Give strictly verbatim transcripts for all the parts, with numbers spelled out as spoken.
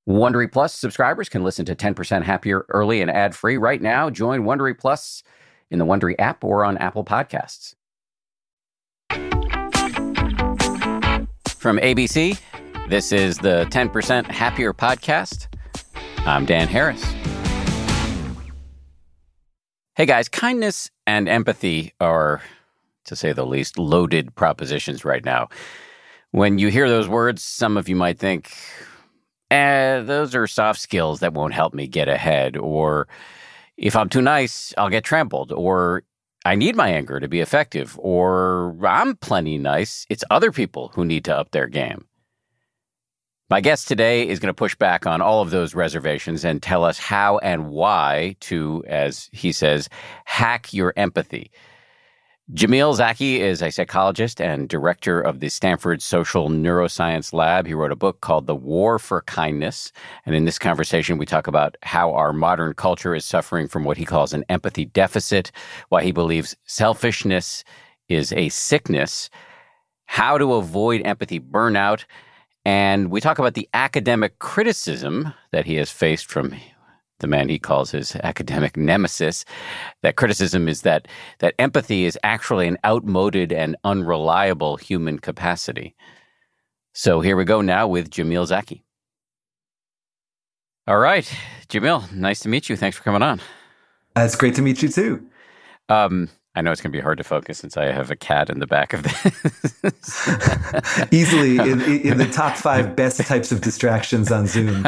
Wondery Plus subscribers can listen to ten percent Happier early and ad-free right now. Join Wondery Plus in the Wondery app or on Apple Podcasts. From A B C, this is the ten percent Happier podcast. I'm Dan Harris. Hey guys, kindness and empathy are, to say the least, loaded propositions right now. When you hear those words, some of you might think, eh, those are soft skills that won't help me get ahead, or if I'm too nice, I'll get trampled, or I need my anger to be effective, or I'm plenty nice. It's other people who need to up their game. My guest today is going to push back on all of those reservations and tell us how and why to, as he says, hack your empathy. Jamil Zaki is a psychologist and director of the Stanford Social Neuroscience Lab. He wrote a book called The War for Kindness. And in this conversation, we talk about how our modern culture is suffering from what he calls an empathy deficit, why he believes selfishness is a sickness, how to avoid empathy burnout, and we talk about the academic criticism that he has faced from the man he calls his academic nemesis. That criticism is that that empathy is actually an outmoded and unreliable human capacity. So here we go now with Jamil Zaki. All right, Jamil, nice to meet you. Thanks for coming on. Uh, it's great to meet you too. Um, I know it's going to be hard to focus since I have a cat in the back of this. Easily in, in the top five best types of distractions on Zoom.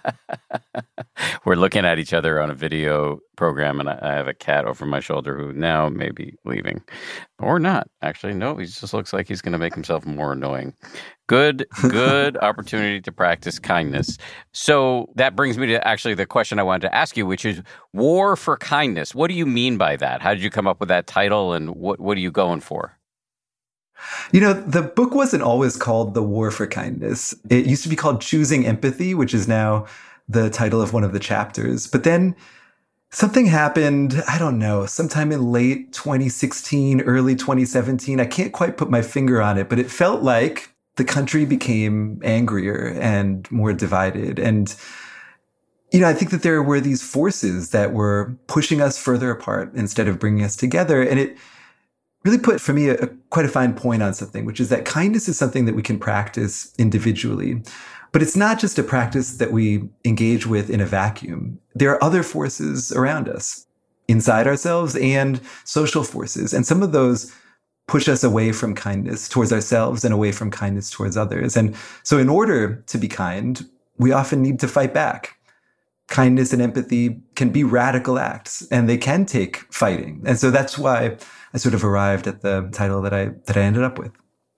We're looking at each other on a video program, and I, I have a cat over my shoulder who now may be leaving. Or not. Actually, no, he just looks like he's going to make himself more annoying. Good, good opportunity to practice kindness. So that brings me to actually the question I wanted to ask you, which is War for Kindness. What do you mean by that? How did you come up with that title, and what, what are you going for? You know, the book wasn't always called The War for Kindness. It used to be called Choosing Empathy, which is now the title of one of the chapters. But then something happened, I don't know, sometime in late twenty sixteen, early twenty seventeen. I can't quite put my finger on it, but it felt like the country became angrier and more divided. And, you know, I think that there were these forces that were pushing us further apart instead of bringing us together. And it really put, for me, a, a, quite a fine point on something, which is that kindness is something that we can practice individually. But it's not just a practice that we engage with in a vacuum. There are other forces around us, inside ourselves, and social forces. And some of those push us away from kindness towards ourselves and away from kindness towards others. And so in order to be kind, we often need to fight back. Kindness and empathy can be radical acts, and they can take fighting. And so that's why I sort of arrived at the title that I that I ended up with.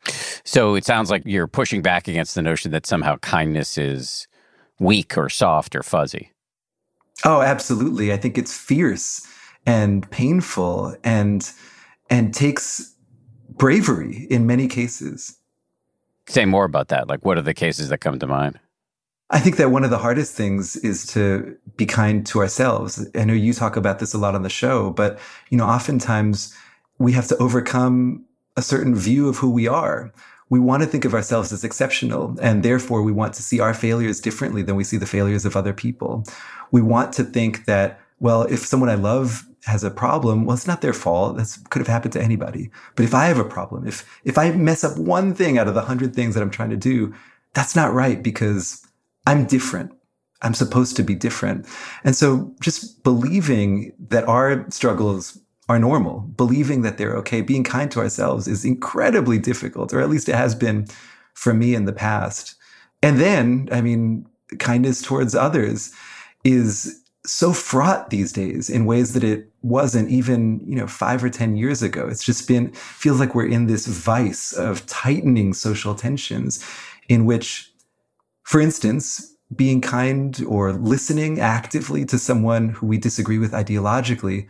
So it sounds like you're pushing back against the notion that somehow kindness is weak or soft or fuzzy. Oh, absolutely. I think it's fierce and painful and and takes bravery in many cases. Say more about that. Like, what are the cases that come to mind? I think that one of the hardest things is to be kind to ourselves. I know you talk about this a lot on the show, but, you know, oftentimes we have to overcome a certain view of who we are. We want to think of ourselves as exceptional, and therefore we want to see our failures differently than we see the failures of other people. We want to think that, well, if someone I love has a problem, well, it's not their fault. That could have happened to anybody. But if I have a problem, if if I mess up one thing out of the hundred things that I'm trying to do, that's not right because I'm different. I'm supposed to be different. And so just believing that our struggles are normal, believing that they're okay, being kind to ourselves is incredibly difficult, or at least it has been for me in the past. And then, I mean, kindness towards others is so fraught these days in ways that it wasn't even, you know, five or ten years ago. It's just been, feels like we're in this vice of tightening social tensions in which, for instance, being kind or listening actively to someone who we disagree with ideologically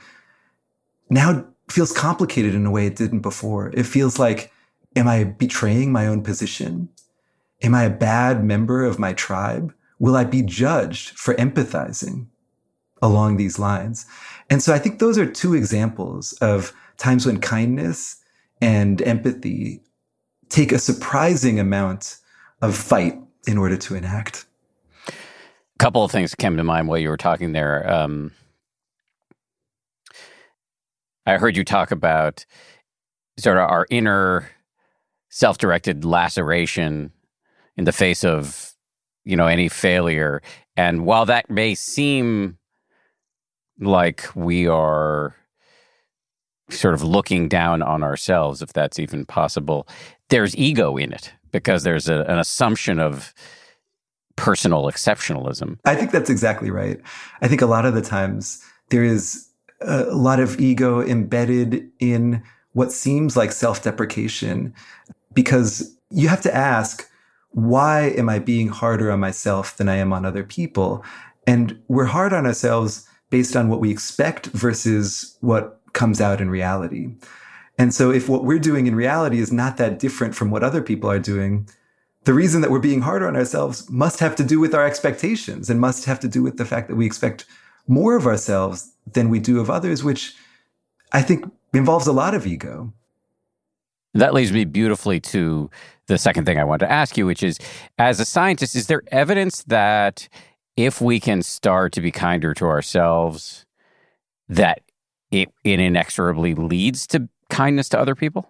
now feels complicated in a way it didn't before. It feels like, am I betraying my own position? Am I a bad member of my tribe? Will I be judged for empathizing along these lines? And so I think those are two examples of times when kindness and empathy take a surprising amount of fight in order to enact. couple of things came to mind while you were talking there. Um, I heard you talk about sort of our inner self-directed laceration in the face of, you know, any failure. And while that may seem like we are sort of looking down on ourselves, if that's even possible, there's ego in it because there's a, an assumption of personal exceptionalism. I think that's exactly right. I think a lot of the times there is a lot of ego embedded in what seems like self-deprecation, because you have to ask, why am I being harder on myself than I am on other people? And we're hard on ourselves based on what we expect versus what comes out in reality. And so if what we're doing in reality is not that different from what other people are doing, the reason that we're being harder on ourselves must have to do with our expectations and must have to do with the fact that we expect more of ourselves than we do of others, which I think involves a lot of ego. That leads me beautifully to the second thing I want to ask you, which is, as a scientist, is there evidence that if we can start to be kinder to ourselves, that it, it inexorably leads to kindness to other people?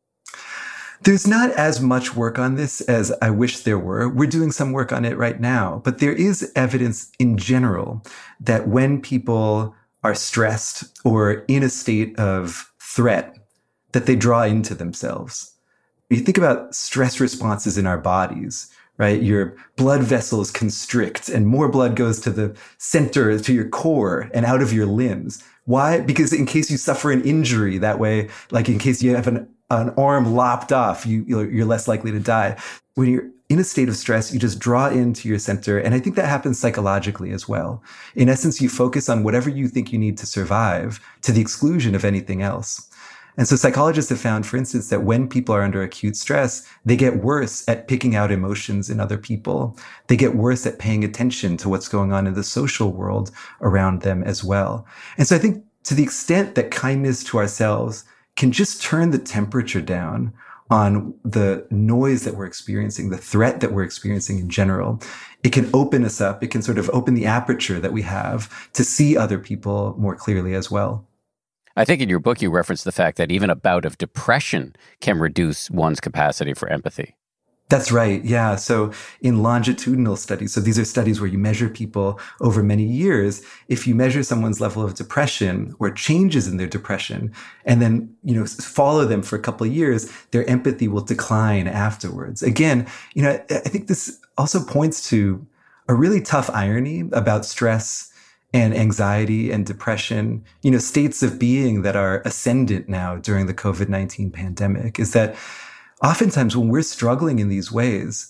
There's not as much work on this as I wish there were. We're doing some work on it right now, but there is evidence in general that when people are stressed or in a state of threat, that they draw into themselves. You think about stress responses in our bodies, right? Your blood vessels constrict and more blood goes to the center, to your core and out of your limbs. Why? Because in case you suffer an injury that way, like in case you have an, an arm lopped off, you, you're less likely to die. When you're in a state of stress, you just draw into your center. And I think that happens psychologically as well. In essence, you focus on whatever you think you need to survive to the exclusion of anything else. And so psychologists have found, for instance, that when people are under acute stress, they get worse at picking out emotions in other people. They get worse at paying attention to what's going on in the social world around them as well. And so I think to the extent that kindness to ourselves can just turn the temperature down on the noise that we're experiencing, the threat that we're experiencing in general, it can open us up. It can sort of open the aperture that we have to see other people more clearly as well. I think in your book, you referenced the fact that even a bout of depression can reduce one's capacity for empathy. That's right. Yeah. So in longitudinal studies, so these are studies where you measure people over many years. If you measure someone's level of depression or changes in their depression and then, you know, follow them for a couple of years, their empathy will decline afterwards. Again, you know, I think this also points to a really tough irony about stress and anxiety and depression, you know, states of being that are ascendant now during the COVID nineteen pandemic, is that oftentimes when we're struggling in these ways,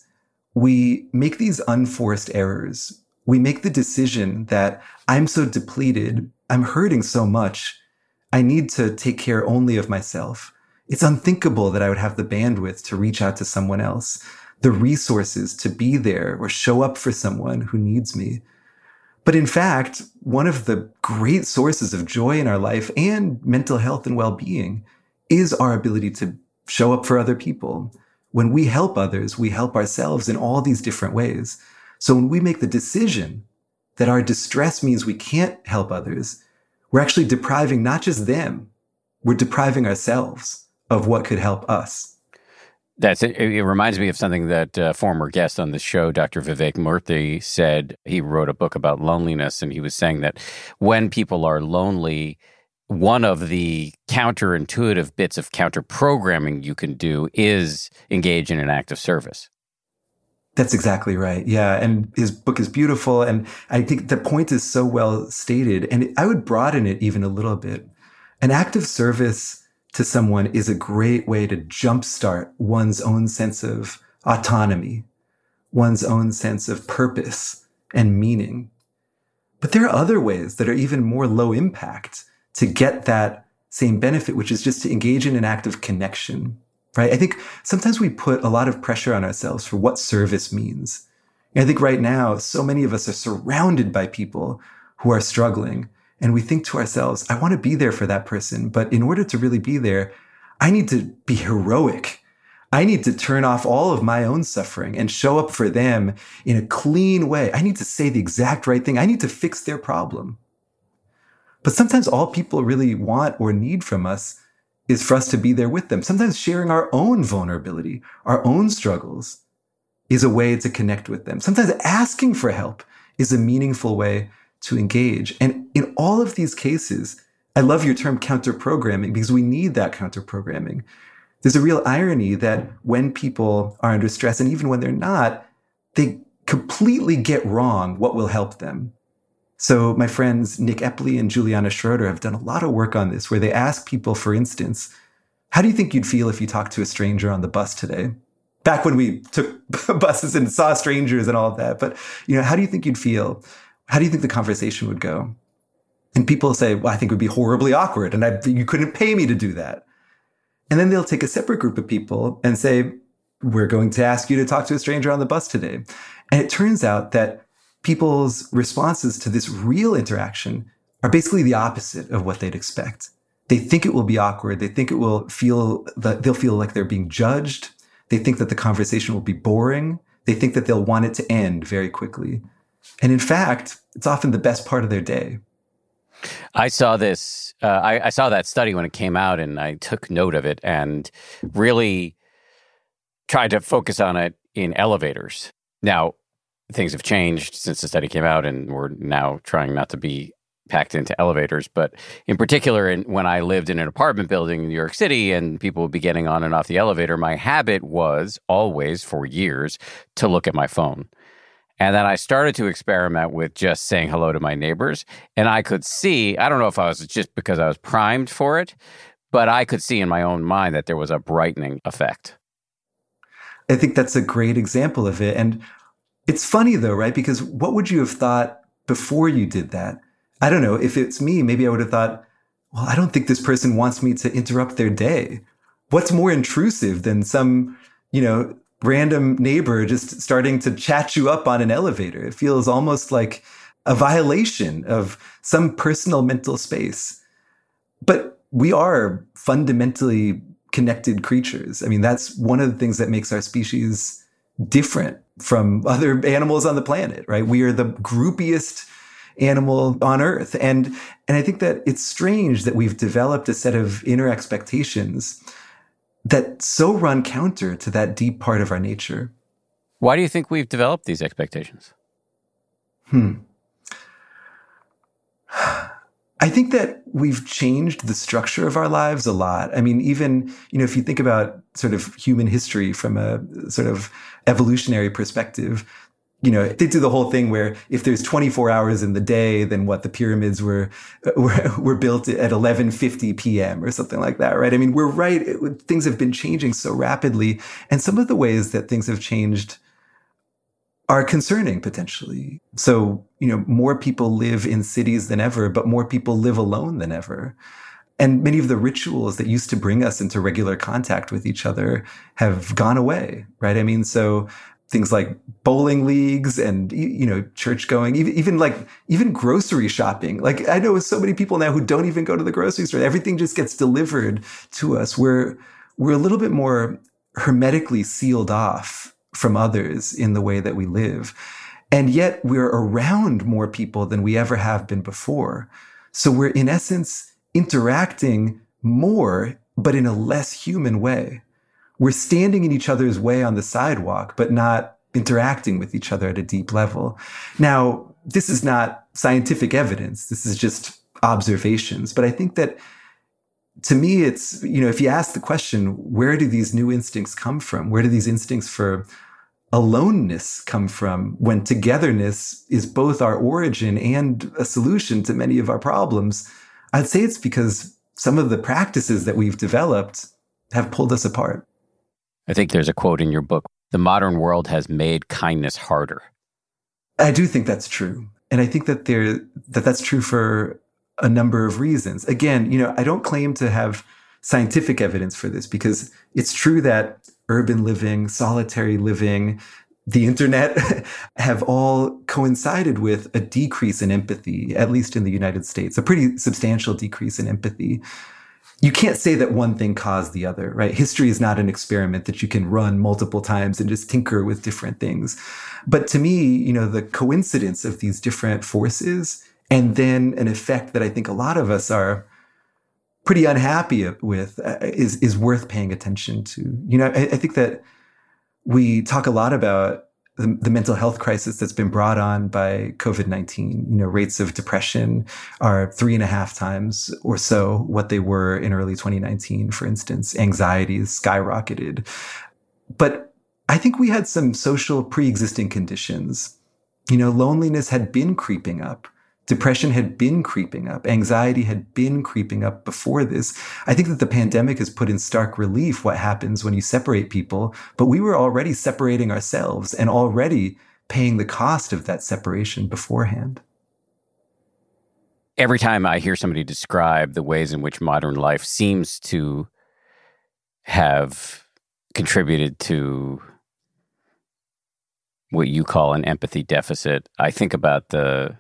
we make these unforced errors. We make the decision that I'm so depleted, I'm hurting so much, I need to take care only of myself. It's unthinkable that I would have the bandwidth to reach out to someone else, the resources to be there or show up for someone who needs me. But in fact, one of the great sources of joy in our life and mental health and well-being is our ability to show up for other people. When we help others, we help ourselves in all these different ways. So when we make the decision that our distress means we can't help others, we're actually depriving not just them, we're depriving ourselves of what could help us. That's it. It reminds me of something that a former guest on the show, Doctor Vivek Murthy, said. He wrote a book about loneliness, and he was saying that when people are lonely, one of the counterintuitive bits of counter-programming you can do is engage in an act of service. That's exactly right. Yeah. And his book is beautiful. And I think the point is so well stated. And I would broaden it even a little bit. An act of service to someone is a great way to jumpstart one's own sense of autonomy, one's own sense of purpose and meaning. But there are other ways that are even more low impact to get that same benefit, which is just to engage in an act of connection, right? I think sometimes we put a lot of pressure on ourselves for what service means. And I think right now, so many of us are surrounded by people who are struggling. And we think to ourselves, I want to be there for that person. But in order to really be there, I need to be heroic. I need to turn off all of my own suffering and show up for them in a clean way. I need to say the exact right thing. I need to fix their problem. But sometimes all people really want or need from us is for us to be there with them. Sometimes sharing our own vulnerability, our own struggles, is a way to connect with them. Sometimes asking for help is a meaningful way to engage. And in all of these cases, I love your term counter-programming because we need that counter-programming. There's a real irony that when people are under stress, and even when they're not, they completely get wrong what will help them. So my friends Nick Epley and Juliana Schroeder have done a lot of work on this, where they ask people, for instance, how do you think you'd feel if you talked to a stranger on the bus today? Back when we took buses and saw strangers and all of that. But, you know, how do you think you'd feel? How do you think the conversation would go? And people say, well, I think it would be horribly awkward, and I, you couldn't pay me to do that. And then they'll take a separate group of people and say, we're going to ask you to talk to a stranger on the bus today. And it turns out that people's responses to this real interaction are basically the opposite of what they'd expect. They think it will be awkward. They think it will feel that they'll feel like they're being judged. They think that the conversation will be boring. They think that they'll want it to end very quickly. And in fact, it's often the best part of their day. I saw this, uh, I, I saw that study when it came out, and I took note of it and really tried to focus on it in elevators. Now, things have changed since the study came out, and we're now trying not to be packed into elevators. But in particular, in, when I lived in an apartment building in New York City and people would be getting on and off the elevator, my habit was always, for years, to look at my phone. And then I started to experiment with just saying hello to my neighbors. And I could see, I don't know if I was just because I was primed for it, but I could see in my own mind that there was a brightening effect. I think that's a great example of it. And it's funny though, right? Because what would you have thought before you did that? I don't know. If it's me, maybe I would have thought, well, I don't think this person wants me to interrupt their day. What's more intrusive than some, you know, random neighbor just starting to chat you up on an elevator? It feels almost like a violation of some personal mental space. But we are fundamentally connected creatures. I mean, that's one of the things that makes our species different from other animals on the planet, right? We are the groupiest animal on Earth. And, and I think that it's strange that we've developed a set of inner expectations that so run counter to that deep part of our nature. Why do you think we've developed these expectations? Hmm. I think that we've changed the structure of our lives a lot. I mean, even, you know, if you think about sort of human history from a sort of evolutionary perspective, you know, they do the whole thing where if there's twenty-four hours in the day, then what, the pyramids were were, were built at eleven fifty p.m. or something like that, right? I mean, we're right. It, things have been changing so rapidly. And some of the ways that things have changed are concerning potentially. So, you know, more people live in cities than ever, but more people live alone than ever. And many of the rituals that used to bring us into regular contact with each other have gone away, right? I mean, so things like bowling leagues and, you know, church going, even, even like, even grocery shopping. Like, I know so many people now who don't even go to the grocery store. Everything just gets delivered to us. We're, we're a little bit more hermetically sealed off from others in the way that we live. And yet we're around more people than we ever have been before. So we're in essence interacting more, but in a less human way. We're standing in each other's way on the sidewalk, but not interacting with each other at a deep level. Now, this is not scientific evidence. This is just observations. But I think that to me, it's, you know, if you ask the question, where do these new instincts come from? Where do these instincts for aloneness come from when togetherness is both our origin and a solution to many of our problems? I'd say it's because some of the practices that we've developed have pulled us apart. I think there's a quote in your book, the modern world has made kindness harder. I do think that's true. And I think that there that that's true for a number of reasons. Again, you know, I don't claim to have scientific evidence for this because it's true that urban living, solitary living, the internet have all coincided with a decrease in empathy, at least in the United States, a pretty substantial decrease in empathy. you can't say that one thing caused the other, right? History is not an experiment that you can run multiple times and just tinker with different things. But to me, you know, the coincidence of these different forces and then an effect that I think a lot of us are pretty unhappy with uh, is, is worth paying attention to. You know, I, I think that we talk a lot about the, the mental health crisis that's been brought on by COVID nineteen. You know, rates of depression are three and a half times or so what they were in early twenty nineteen, for instance. Anxiety is skyrocketed. But I think we had some social pre-existing conditions. You know, loneliness had been creeping up. Depression had been creeping up. Anxiety had been creeping up before this. I think that the pandemic has put in stark relief what happens when you separate people, but we were already separating ourselves and already paying the cost of that separation beforehand. Every time I hear somebody describe the ways in which modern life seems to have contributed to what you call an empathy deficit, I think about the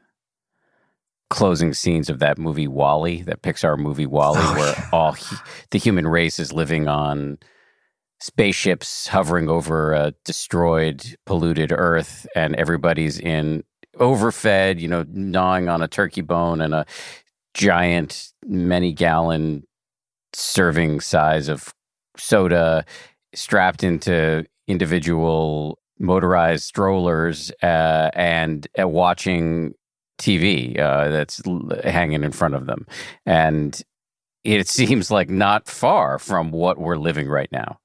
closing scenes of that movie WALL-E, that Pixar movie WALL-E, oh, where yeah. all he, the human race is living on spaceships hovering over a destroyed, polluted Earth, and everybody's in overfed, you know, gnawing on a turkey bone and a giant, many-gallon serving size of soda, strapped into individual motorized strollers, uh, and uh, watching T V uh, that's l- hanging in front of them. And it seems like not far from what we're living right now.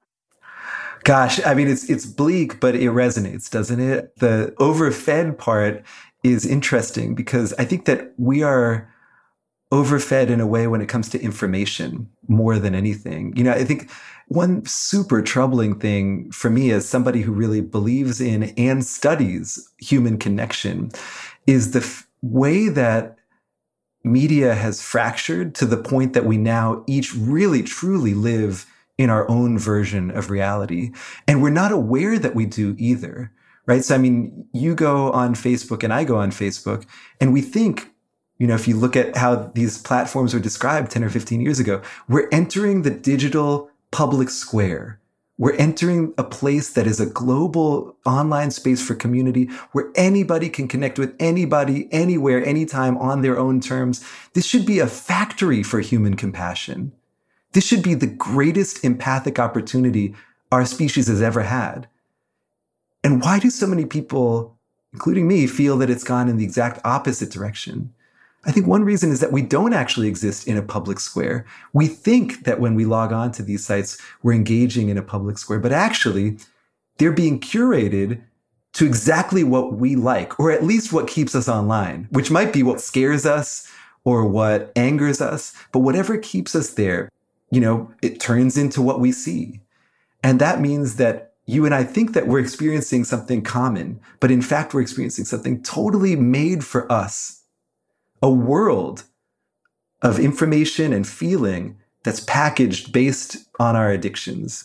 Gosh, I mean, it's it's bleak, but it resonates, doesn't it? The overfed part is interesting because I think that we are overfed in a way when it comes to information more than anything. You know, I think one super troubling thing for me as somebody who really believes in and studies human connection is the f- way that media has fractured to the point that we now each really truly live in our own version of reality. And we're not aware that we do either, right? So, I mean, you go on Facebook and I go on Facebook and we think, you know, if you look at how these platforms were described ten or fifteen years ago, we're entering the digital public square. We're entering a place that is a global online space for community where anybody can connect with anybody, anywhere, anytime on their own terms. This should be a factory for human compassion. This should be the greatest empathic opportunity our species has ever had. And why do so many people, including me, feel that it's gone in the exact opposite direction? I think one reason is that we don't actually exist in a public square. We think that when we log on to these sites, we're engaging in a public square, but actually they're being curated to exactly what we like, or at least what keeps us online, which might be what scares us or what angers us, but whatever keeps us there, you know, it turns into what we see. And that means that you and I think that we're experiencing something common, but in fact, we're experiencing something totally made for us. A world of information and feeling that's packaged based on our addictions.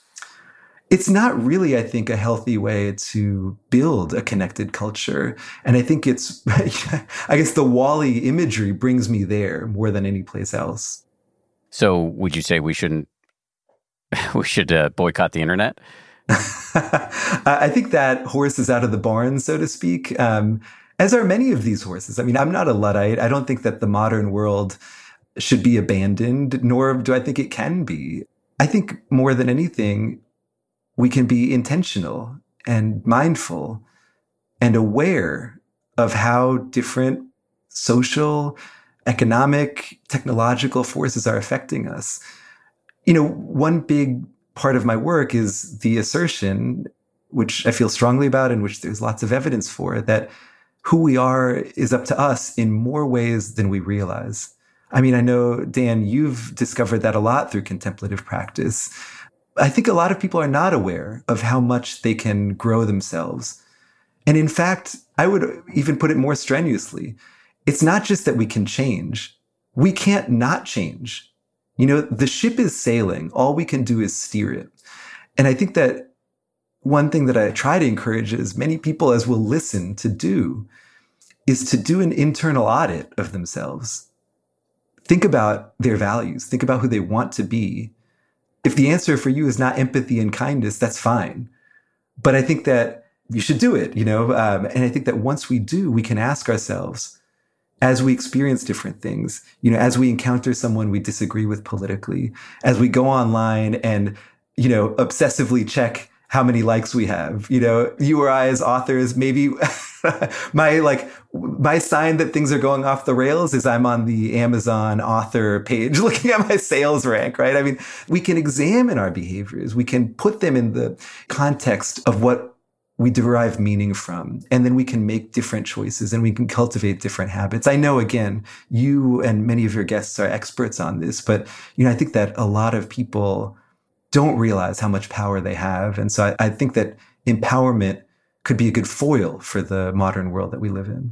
It's not really, I think, a healthy way to build a connected culture. And I think it's, I guess the WALL-E imagery brings me there more than any place else. So would you say we shouldn't, we should uh, boycott the internet? I think that horse is out of the barn, so to speak. Um, As are many of these horses. I mean, I'm not a Luddite. I don't think that the modern world should be abandoned, nor do I think it can be. I think more than anything, we can be intentional and mindful and aware of how different social, economic, technological forces are affecting us. You know, one big part of my work is the assertion, which I feel strongly about and which there's lots of evidence for, that who we are is up to us in more ways than we realize. I mean, I know, Dan, you've discovered that a lot through contemplative practice. I think a lot of people are not aware of how much they can grow themselves. And in fact, I would even put it more strenuously. It's not just that we can change. We can't not change. You know, the ship is sailing. All we can do is steer it. And I think that one thing that I try to encourage as many people as will listen to do is to do an internal audit of themselves. think about their values, think about who they want to be. If the answer for you is not empathy and kindness, that's fine. But I think that you should do it, you know? Um, and I think that once we do, we can ask ourselves, as we experience different things, you know, as we encounter someone we disagree with politically, as we go online and, you know, obsessively check how many likes we have, you know, you or I as authors, maybe my, like, my sign that things are going off the rails is I'm on the Amazon author page looking at my sales rank, right? I mean, we can examine our behaviors. We can put them in the context of what we derive meaning from, and then we can make different choices and we can cultivate different habits. I know, again, you and many of your guests are experts on this, but, you know, I think that a lot of people don't realize how much power they have. And so I, I think that empowerment could be a good foil for the modern world that we live in.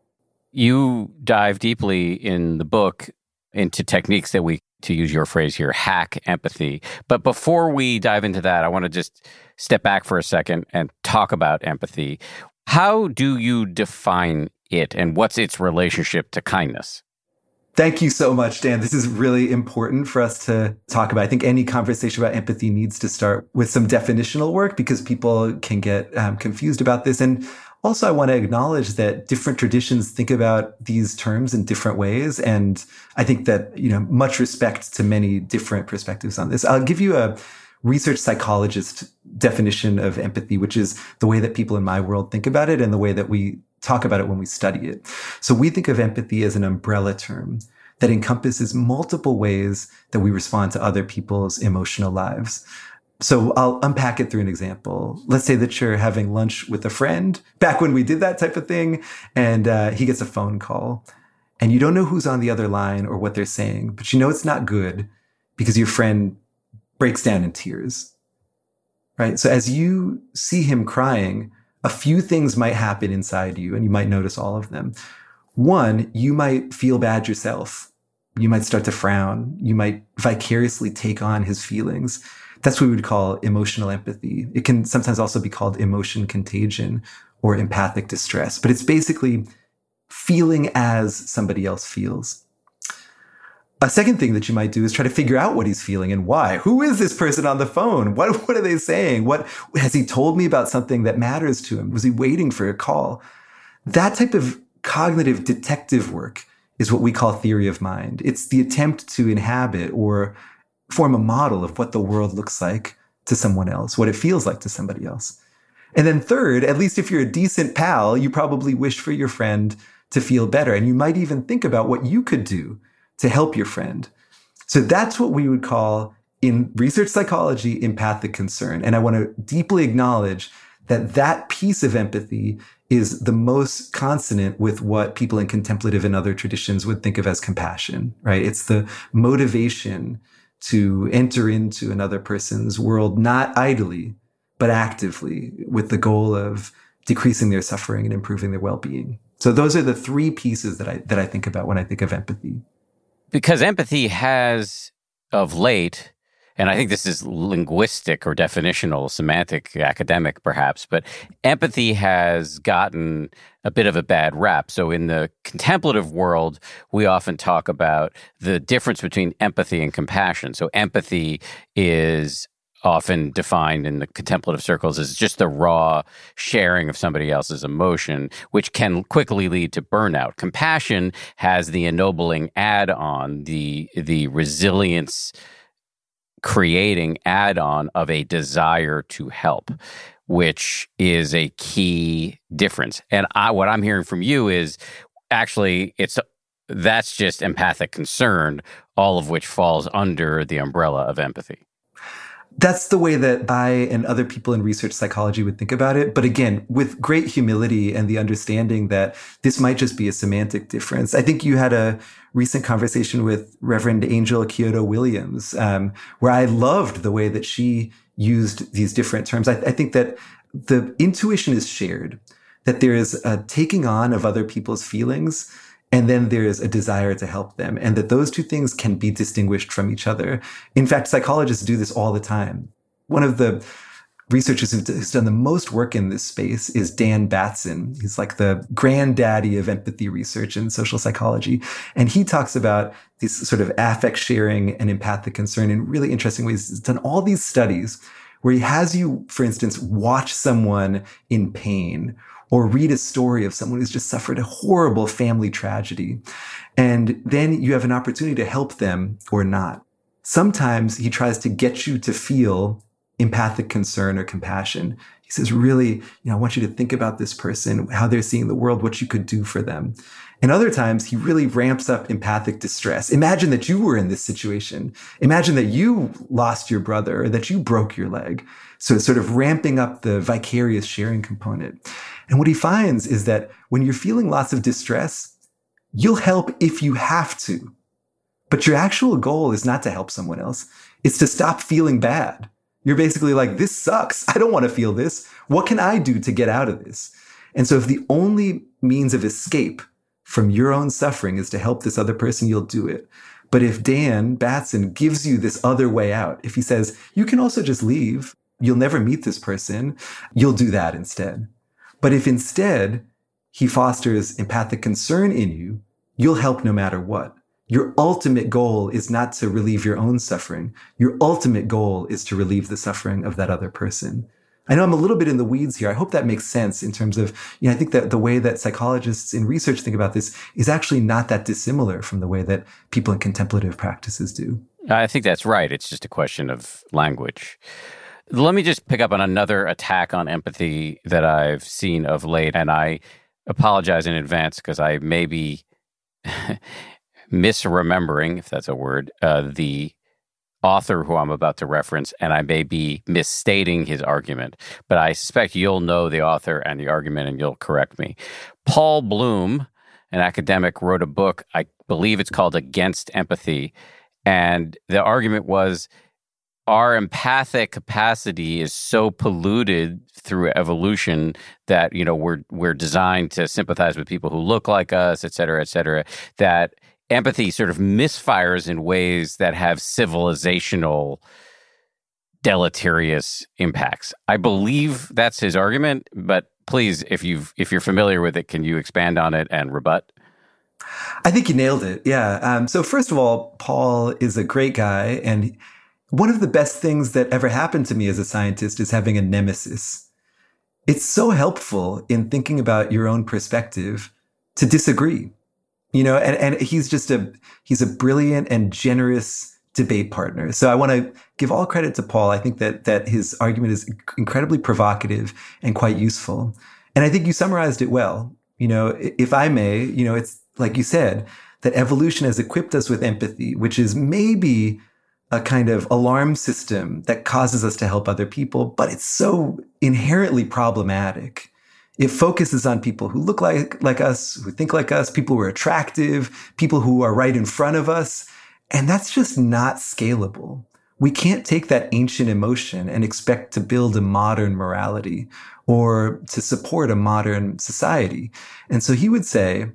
You dive deeply in the book into techniques that we, to use your phrase here, hack empathy. But before we dive into that, I want to just step back for a second and talk about empathy. How do you define it, and what's its relationship to kindness? Thank you so much, Dan. This is really important for us to talk about. I think any conversation about empathy needs to start with some definitional work because people can get um, confused about this. And also, I want to acknowledge that different traditions think about these terms in different ways. And I think that, you know, much respect to many different perspectives on this. I'll give you a research psychologist definition of empathy, which is the way that people in my world think about it and the way that we talk about it when we study it. So we think of empathy as an umbrella term that encompasses multiple ways that we respond to other people's emotional lives. So I'll unpack it through an example. Let's say that you're having lunch with a friend, back when we did that type of thing, and uh, he gets a phone call. And you don't know who's on the other line or what they're saying, but you know it's not good because your friend breaks down in tears, right? So as you see him crying, a few things might happen inside you, and you might notice all of them. One, you might feel bad yourself. You might start to frown. You might vicariously take on his feelings. That's what we would call emotional empathy. It can sometimes also be called emotion contagion or empathic distress, but it's basically feeling as somebody else feels. A second thing that you might do is try to figure out what he's feeling and why. Who is this person on the phone? What, what are they saying? What has he told me about something that matters to him? Was he waiting for a call? That type of cognitive detective work is what we call theory of mind. It's the attempt to inhabit or form a model of what the world looks like to someone else, what it feels like to somebody else. And then third, at least if you're a decent pal, you probably wish for your friend to feel better. And you might even think about what you could do to help your friend. So that's what we would call, in research psychology, empathic concern. And I want to deeply acknowledge that that piece of empathy is the most consonant with what people in contemplative and other traditions would think of as compassion, right? It's the motivation to enter into another person's world, not idly, but actively, with the goal of decreasing their suffering and improving their well-being. So those are the three pieces that I that I think about when I think of empathy. Because empathy has, of late, and I think this is linguistic or definitional, semantic, academic perhaps, but empathy has gotten a bit of a bad rap. So in the contemplative world, we often talk about the difference between empathy and compassion. So empathy is often defined in the contemplative circles as just the raw sharing of somebody else's emotion, which can quickly lead to burnout. Compassion has the ennobling add-on, the the resilience creating add-on of a desire to help, which is a key difference. And I, what I'm hearing from you is actually it's that's just empathic concern, all of which falls under the umbrella of empathy. That's the way that I and other people in research psychology would think about it. But again, with great humility and the understanding that this might just be a semantic difference. I think you had a recent conversation with Reverend Angel Kyoto Williams, um, where I loved the way that she used these different terms. I, I think that the intuition is shared, that there is a taking on of other people's feelings, and then there is a desire to help them, and that those two things can be distinguished from each other. In fact, psychologists do this all the time. One of the researchers who's done the most work in this space is Dan Batson. He's like the granddaddy of empathy research in social psychology. And he talks about this sort of affect sharing and empathic concern in really interesting ways. He's done all these studies where he has you, for instance, watch someone in pain or read a story of someone who's just suffered a horrible family tragedy. And then you have an opportunity to help them or not. Sometimes he tries to get you to feel empathic concern or compassion. He says, really, you know, I want you to think about this person, how they're seeing the world, what you could do for them. And other times he really ramps up empathic distress. Imagine that you were in this situation. Imagine that you lost your brother or that you broke your leg. So it's sort of ramping up the vicarious sharing component. And what he finds is that when you're feeling lots of distress, you'll help if you have to. But your actual goal is not to help someone else. It's to stop feeling bad. You're basically like, this sucks. I don't want to feel this. What can I do to get out of this? And so if the only means of escape from your own suffering is to help this other person, you'll do it. But if Dan Batson gives you this other way out, if he says, you can also just leave, you'll never meet this person, you'll do that instead. But if instead he fosters empathic concern in you, you'll help no matter what. Your ultimate goal is not to relieve your own suffering. Your ultimate goal is to relieve the suffering of that other person. I know I'm a little bit in the weeds here. I hope that makes sense in terms of, you know, I think that the way that psychologists in research think about this is actually not that dissimilar from the way that people in contemplative practices do. I think that's right. It's just a question of language. Let me just pick up on another attack on empathy that I've seen of late, and I apologize in advance because I may be misremembering, if that's a word, uh, the author who I'm about to reference, and I may be misstating his argument, but I suspect you'll know the author and the argument and you'll correct me. Paul Bloom, an academic, wrote a book, I believe it's called Against Empathy, and the argument was our empathic capacity is so polluted through evolution that, you know, we're we're designed to sympathize with people who look like us, et cetera, et cetera, that empathy sort of misfires in ways that have civilizational deleterious impacts. I believe that's his argument, but please, if you've if you're familiar with it, can you expand on it and rebut? I think you nailed it. Yeah. Um, so first of all, Paul is a great guy, and one of the best things that ever happened to me as a scientist is having a nemesis. It's so helpful in thinking about your own perspective to disagree. You know, and, and he's just a, he's a brilliant and generous debate partner. So I want to give all credit to Paul. I think that, that his argument is incredibly provocative and quite useful. And I think you summarized it well. You know, if I may, you know, it's like you said, that evolution has equipped us with empathy, which is maybe a kind of alarm system that causes us to help other people, but it's so inherently problematic. It focuses on people who look like, like us, who think like us, people who are attractive, people who are right in front of us. And that's just not scalable. We can't take that ancient emotion and expect to build a modern morality or to support a modern society. And so he would say,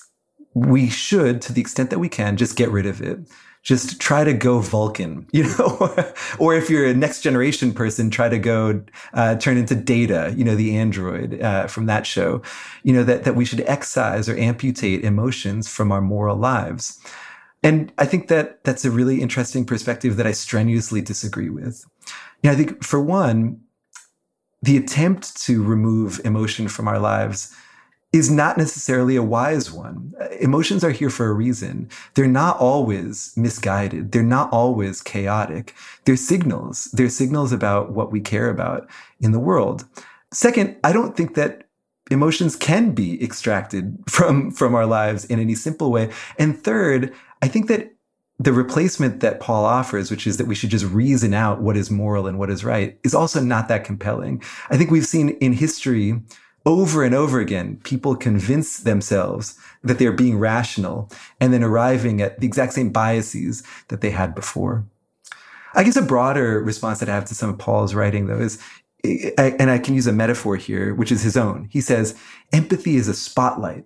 we should, to the extent that we can, just get rid of it. Just try to go Vulcan, you know, or if you're a next generation person, try to go uh, turn into Data, you know, the android uh, from that show, you know, that, that we should excise or amputate emotions from our moral lives. And I think that that's a really interesting perspective that I strenuously disagree with. You know, I think for one, the attempt to remove emotion from our lives is not necessarily a wise one. Emotions are here for a reason. They're not always misguided. They're not always chaotic. They're signals. They're signals about what we care about in the world. Second, I don't think that emotions can be extracted from, from our lives in any simple way. And third, I think that the replacement that Paul offers, which is that we should just reason out what is moral and what is right, is also not that compelling. I think we've seen in history over and over again, people convince themselves that they're being rational and then arriving at the exact same biases that they had before. I guess a broader response that I have to some of Paul's writing, though, is, and I can use a metaphor here, which is his own. He says, empathy is a spotlight.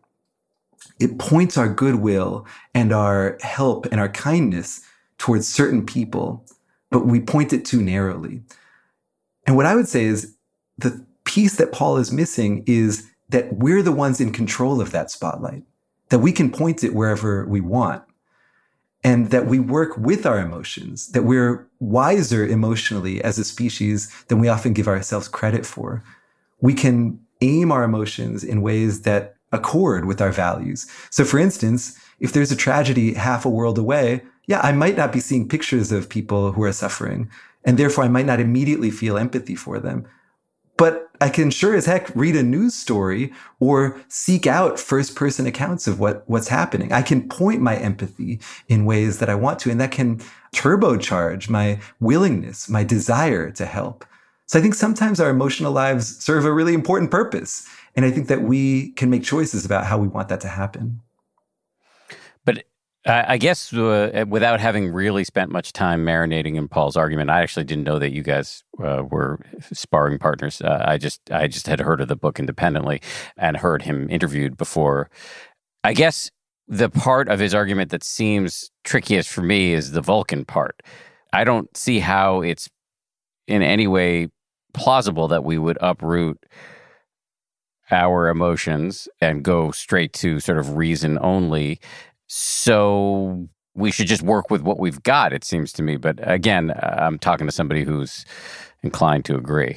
It points our goodwill and our help and our kindness towards certain people, but we point it too narrowly. And what I would say is the piece that Paul is missing is that we're the ones in control of that spotlight, that we can point it wherever we want, and that we work with our emotions, that we're wiser emotionally as a species than we often give ourselves credit for. We can aim our emotions in ways that accord with our values. So for instance, if there's a tragedy half a world away, yeah, I might not be seeing pictures of people who are suffering, and therefore I might not immediately feel empathy for them. But I can sure as heck read a news story or seek out first-person accounts of what, what's happening. I can point my empathy in ways that I want to, and that can turbocharge my willingness, my desire to help. So I think sometimes our emotional lives serve a really important purpose. And I think that we can make choices about how we want that to happen. But I guess uh, without having really spent much time marinating in Paul's argument, I actually didn't know that you guys uh, were sparring partners. Uh, I just I just had heard of the book independently and heard him interviewed before. I guess the part of his argument that seems trickiest for me is the Vulcan part. I don't see how it's in any way plausible that we would uproot our emotions and go straight to sort of reason only. So we should just work with what we've got, it seems to me. But again, I'm talking to somebody who's inclined to agree.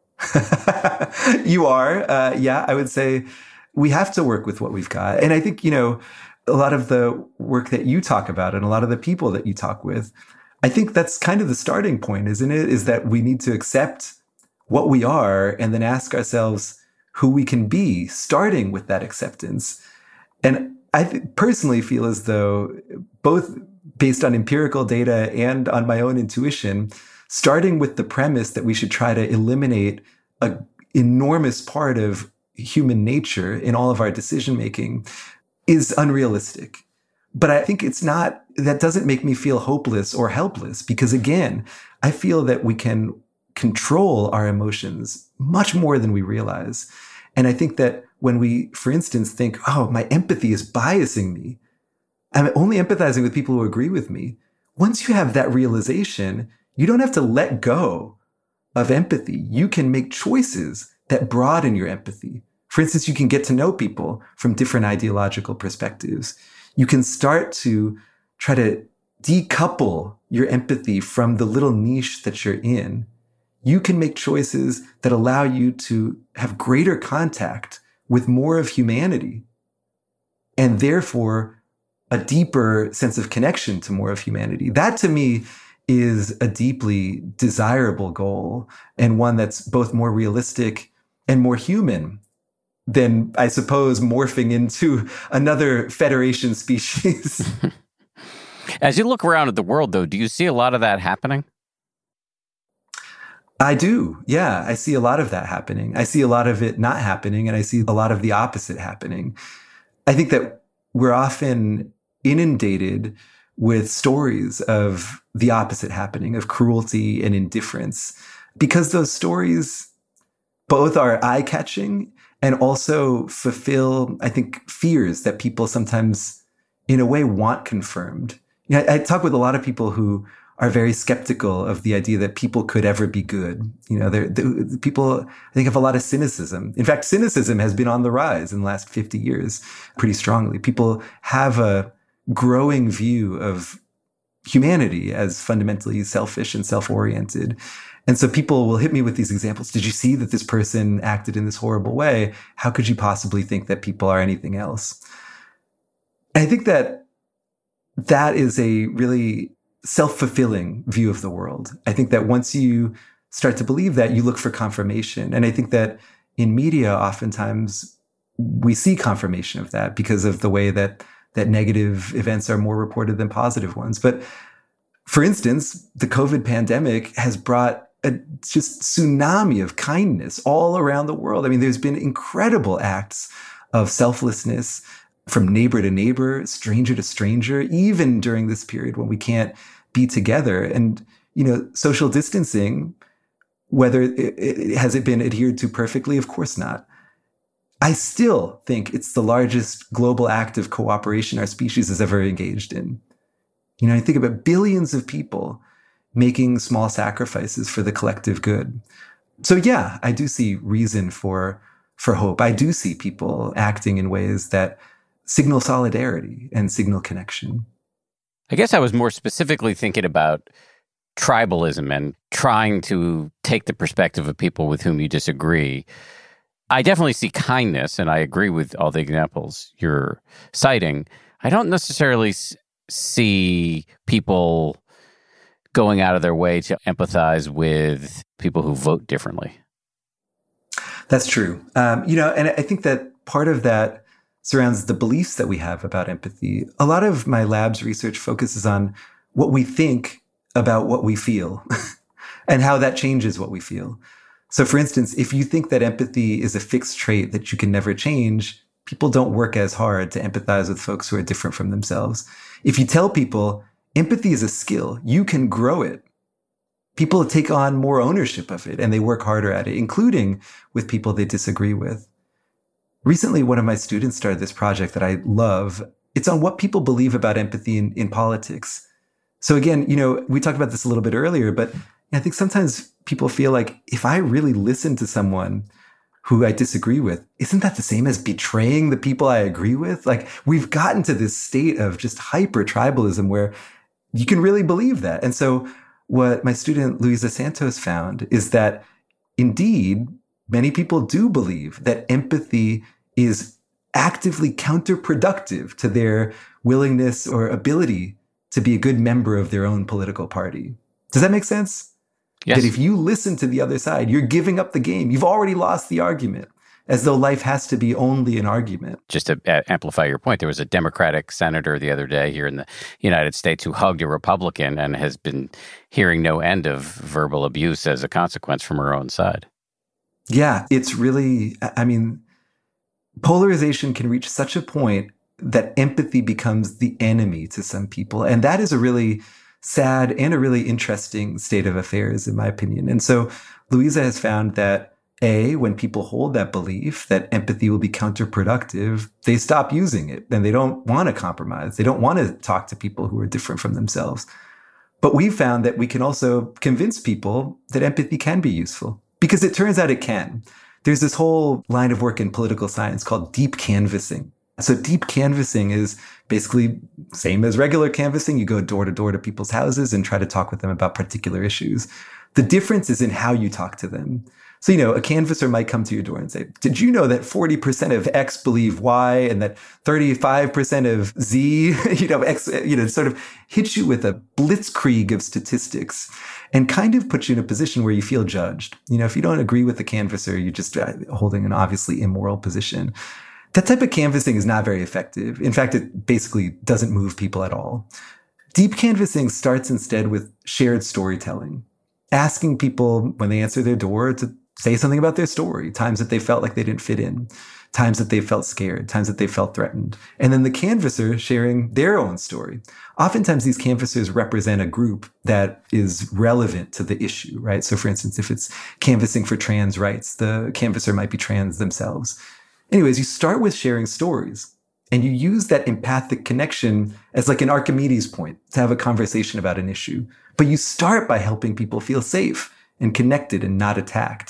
You are. Uh, yeah, I would say we have to work with what we've got. And I think, you know, a lot of the work that you talk about and a lot of the people that you talk with, I think that's kind of the starting point, isn't it? Is that we need to accept what we are and then ask ourselves who we can be, starting with that acceptance. And I th- personally feel as though, both based on empirical data and on my own intuition, starting with the premise that we should try to eliminate an enormous part of human nature in all of our decision-making is unrealistic. But I think it's not, that doesn't make me feel hopeless or helpless, because again, I feel that we can control our emotions much more than we realize. And I think that when we, for instance, think, oh, my empathy is biasing me, I'm only empathizing with people who agree with me. Once you have that realization, you don't have to let go of empathy. You can make choices that broaden your empathy. For instance, you can get to know people from different ideological perspectives. You can start to try to decouple your empathy from the little niche that you're in. You can make choices that allow you to have greater contact with more of humanity, and therefore a deeper sense of connection to more of humanity. That, to me, is a deeply desirable goal, and one that's both more realistic and more human than, I suppose, morphing into another Federation species. As you look around at the world, though, do you see a lot of that happening? I do. Yeah, I see a lot of that happening. I see a lot of it not happening, and I see a lot of the opposite happening. I think that we're often inundated with stories of the opposite happening, of cruelty and indifference, because those stories both are eye-catching and also fulfill, I think, fears that people sometimes, in a way, want confirmed. You know, I, I talk with a lot of people who are very skeptical of the idea that people could ever be good. You know, they're, they're, people, I think, have a lot of cynicism. In fact, cynicism has been on the rise in the last fifty years pretty strongly. People have a growing view of humanity as fundamentally selfish and self-oriented. And so people will hit me with these examples. Did you see that this person acted in this horrible way? How could you possibly think that people are anything else? And I think that that is a really self-fulfilling view of the world. I think that once you start to believe that, you look for confirmation. And I think that in media, oftentimes we see confirmation of that because of the way that that negative events are more reported than positive ones. But for instance, the COVID pandemic has brought a just tsunami of kindness all around the world. I mean, there's been incredible acts of selflessness from neighbor to neighbor, stranger to stranger, even during this period when we can't be together. And, you know, social distancing, whether it, it, has it been adhered to perfectly? Of course not. I still think it's the largest global act of cooperation our species has ever engaged in. You know, I think about billions of people making small sacrifices for the collective good. So yeah, I do see reason for for hope. I do see people acting in ways that signal solidarity and signal connection. I guess I was more specifically thinking about tribalism and trying to take the perspective of people with whom you disagree. I definitely see kindness, and I agree with all the examples you're citing. I don't necessarily s- see people going out of their way to empathize with people who vote differently. That's true. Um, you know, and I think that part of that surrounds the beliefs that we have about empathy. A lot of my lab's research focuses on what we think about what we feel and how that changes what we feel. So for instance, if you think that empathy is a fixed trait that you can never change, people don't work as hard to empathize with folks who are different from themselves. If you tell people empathy is a skill, you can grow it, people take on more ownership of it and they work harder at it, including with people they disagree with. Recently, one of my students started this project that I love. It's on what people believe about empathy in, in politics. So again, you know, we talked about this a little bit earlier, but I think sometimes people feel like if I really listen to someone who I disagree with, isn't that the same as betraying the people I agree with? Like, we've gotten to this state of just hyper tribalism where you can really believe that. And so what my student Luisa Santos found is that indeed, many people do believe that empathy is actively counterproductive to their willingness or ability to be a good member of their own political party. Does that make sense? Yes. That if you listen to the other side, you're giving up the game. You've already lost the argument, as though life has to be only an argument. Just to a- amplify your point, there was a Democratic senator the other day here in the United States who hugged a Republican and has been hearing no end of verbal abuse as a consequence from her own side. Yeah, it's really, I mean, polarization can reach such a point that empathy becomes the enemy to some people. And that is a really sad and a really interesting state of affairs, in my opinion. And so Luisa has found that A, when people hold that belief that empathy will be counterproductive, they stop using it and they don't want to compromise. They don't want to talk to people who are different from themselves. But we found that we can also convince people that empathy can be useful, because it turns out it can. There's this whole line of work in political science called deep canvassing. So deep canvassing is basically same as regular canvassing. You go door to door to people's houses and try to talk with them about particular issues. The difference is in how you talk to them. So, you know, a canvasser might come to your door and say, did you know that forty percent of X believe Y and that thirty-five percent of Z, you know, X, you know, sort of hit you with a blitzkrieg of statistics and kind of put you in a position where you feel judged. You know, if you don't agree with the canvasser, you're just holding an obviously immoral position. That type of canvassing is not very effective. In fact, it basically doesn't move people at all. Deep canvassing starts instead with shared storytelling, asking people when they answer their door to say something about their story, times that they felt like they didn't fit in, times that they felt scared, times that they felt threatened. And then the canvasser sharing their own story. Oftentimes these canvassers represent a group that is relevant to the issue, right? So for instance, if it's canvassing for trans rights, the canvasser might be trans themselves. Anyways, you start with sharing stories and you use that empathic connection as like an Archimedes point to have a conversation about an issue. But you start by helping people feel safe and connected and not attacked.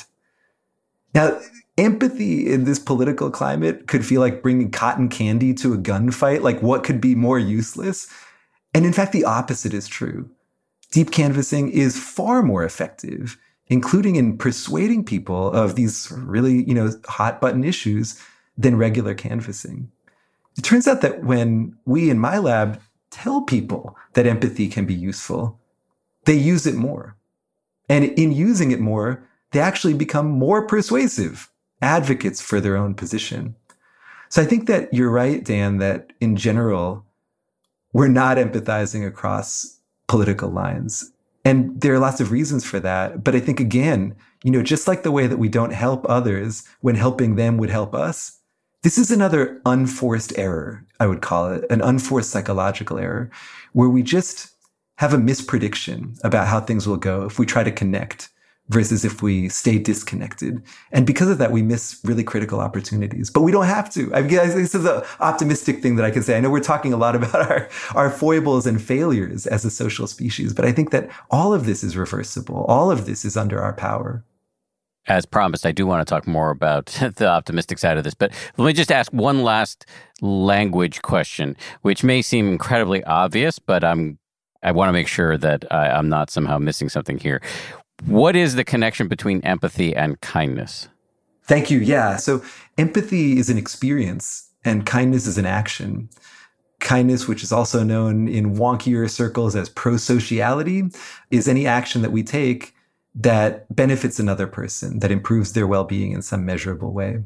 Now, empathy in this political climate could feel like bringing cotton candy to a gunfight. Like, what could be more useless? And in fact, the opposite is true. Deep canvassing is far more effective, including in persuading people of these really, you know, hot button issues than regular canvassing. It turns out that when we in my lab tell people that empathy can be useful, they use it more. And in using it more, they actually become more persuasive advocates for their own position. So I think that you're right, Dan, that in general, we're not empathizing across political lines. And there are lots of reasons for that. But I think, again, you know, just like the way that we don't help others when helping them would help us, this is another unforced error, I would call it, an unforced psychological error, where we just have a misprediction about how things will go if we try to connect versus if we stay disconnected. And because of that, we miss really critical opportunities. But we don't have to. I guess this is an optimistic thing that I can say. I know we're talking a lot about our, our foibles and failures as a social species, but I think that all of this is reversible. All of this is under our power. As promised, I do want to talk more about the optimistic side of this, but let me just ask one last language question, which may seem incredibly obvious, but I'm I want to make sure that I, I'm not somehow missing something here. What is the connection between empathy and kindness? Thank you. Yeah. So empathy is an experience and kindness is an action. Kindness, which is also known in wonkier circles as prosociality, is any action that we take that benefits another person, that improves their well-being in some measurable way.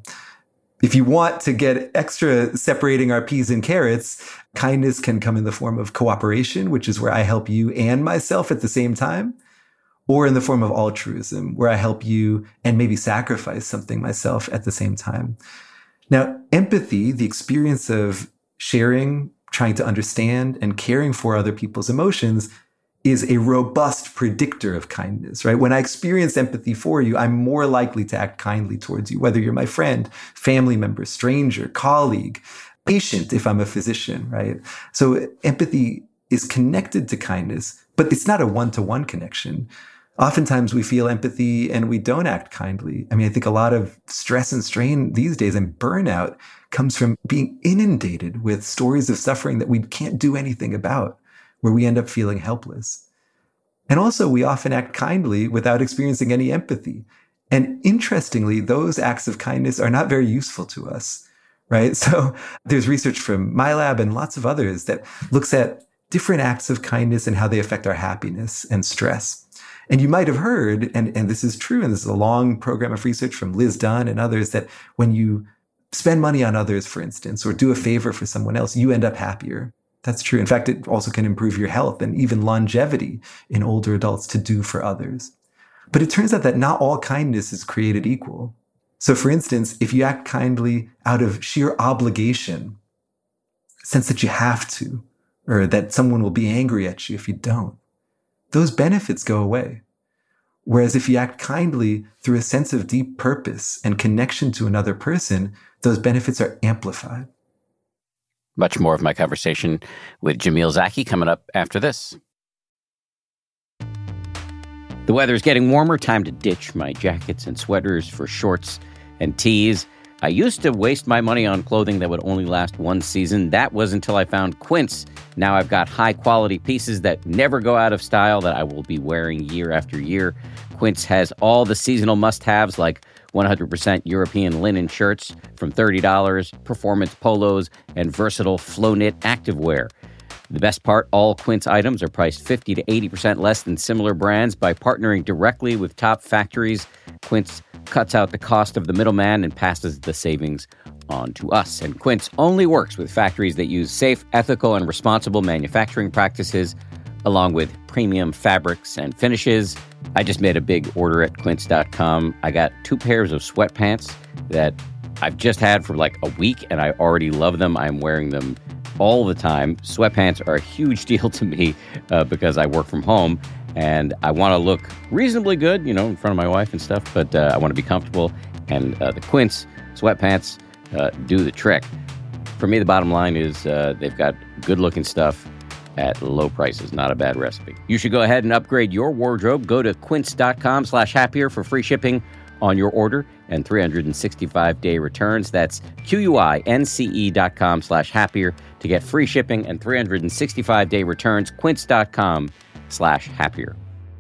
If you want to get extra separating our peas and carrots, kindness can come in the form of cooperation, which is where I help you and myself at the same time, or in the form of altruism, where I help you and maybe sacrifice something myself at the same time. Now, empathy, the experience of sharing, trying to understand, and caring for other people's emotions, is a robust predictor of kindness, right? When I experience empathy for you, I'm more likely to act kindly towards you, whether you're my friend, family member, stranger, colleague, patient, if I'm a physician, right? So empathy is connected to kindness, but it's not a one-to-one connection. Oftentimes we feel empathy and we don't act kindly. I mean, I think a lot of stress and strain these days and burnout comes from being inundated with stories of suffering that we can't do anything about, where we end up feeling helpless. And also, we often act kindly without experiencing any empathy. And interestingly, those acts of kindness are not very useful to us, right? So there's research from my lab and lots of others that looks at different acts of kindness and how they affect our happiness and stress. And you might have heard, and, and this is true, and this is a long program of research from Liz Dunn and others, that when you spend money on others, for instance, or do a favor for someone else, you end up happier. That's true. In fact, it also can improve your health and even longevity in older adults to do for others. But it turns out that not all kindness is created equal. So for instance, if you act kindly out of sheer obligation, sense that you have to, or that someone will be angry at you if you don't, those benefits go away. Whereas if you act kindly through a sense of deep purpose and connection to another person, those benefits are amplified. Much more of my conversation with Jamil Zaki coming up after this. The weather is getting warmer. Time to ditch my jackets and sweaters for shorts and tees. I used to waste my money on clothing that would only last one season. That was until I found Quince. Now I've got high-quality pieces that never go out of style that I will be wearing year after year. Quince has all the seasonal must-haves like one hundred percent European linen shirts from thirty dollars, performance polos, and versatile flow-knit activewear. The best part, all Quince items are priced fifty to eighty percent less than similar brands. By partnering directly with top factories, Quince cuts out the cost of the middleman and passes the savings on to us. And Quince only works with factories that use safe, ethical, and responsible manufacturing practices, along with premium fabrics and finishes. I just made a big order at quince dot com. I got two pairs of sweatpants that I've just had for like a week, and I already love them. I'm wearing them all the time. Sweatpants are a huge deal to me uh, because I work from home, and I want to look reasonably good, you know, in front of my wife and stuff, but uh, I want to be comfortable, and uh, the Quince sweatpants uh, do the trick. For me, the bottom line is uh, they've got good-looking stuff at low prices. Not a bad recipe. You should go ahead and upgrade your wardrobe. Go to quince dot com slash happier for free shipping on your order and three hundred sixty-five day returns. That's Q-U-I-N-C-E dot com slash happier to get free shipping and three hundred sixty-five day returns. Quince dot com slash happier.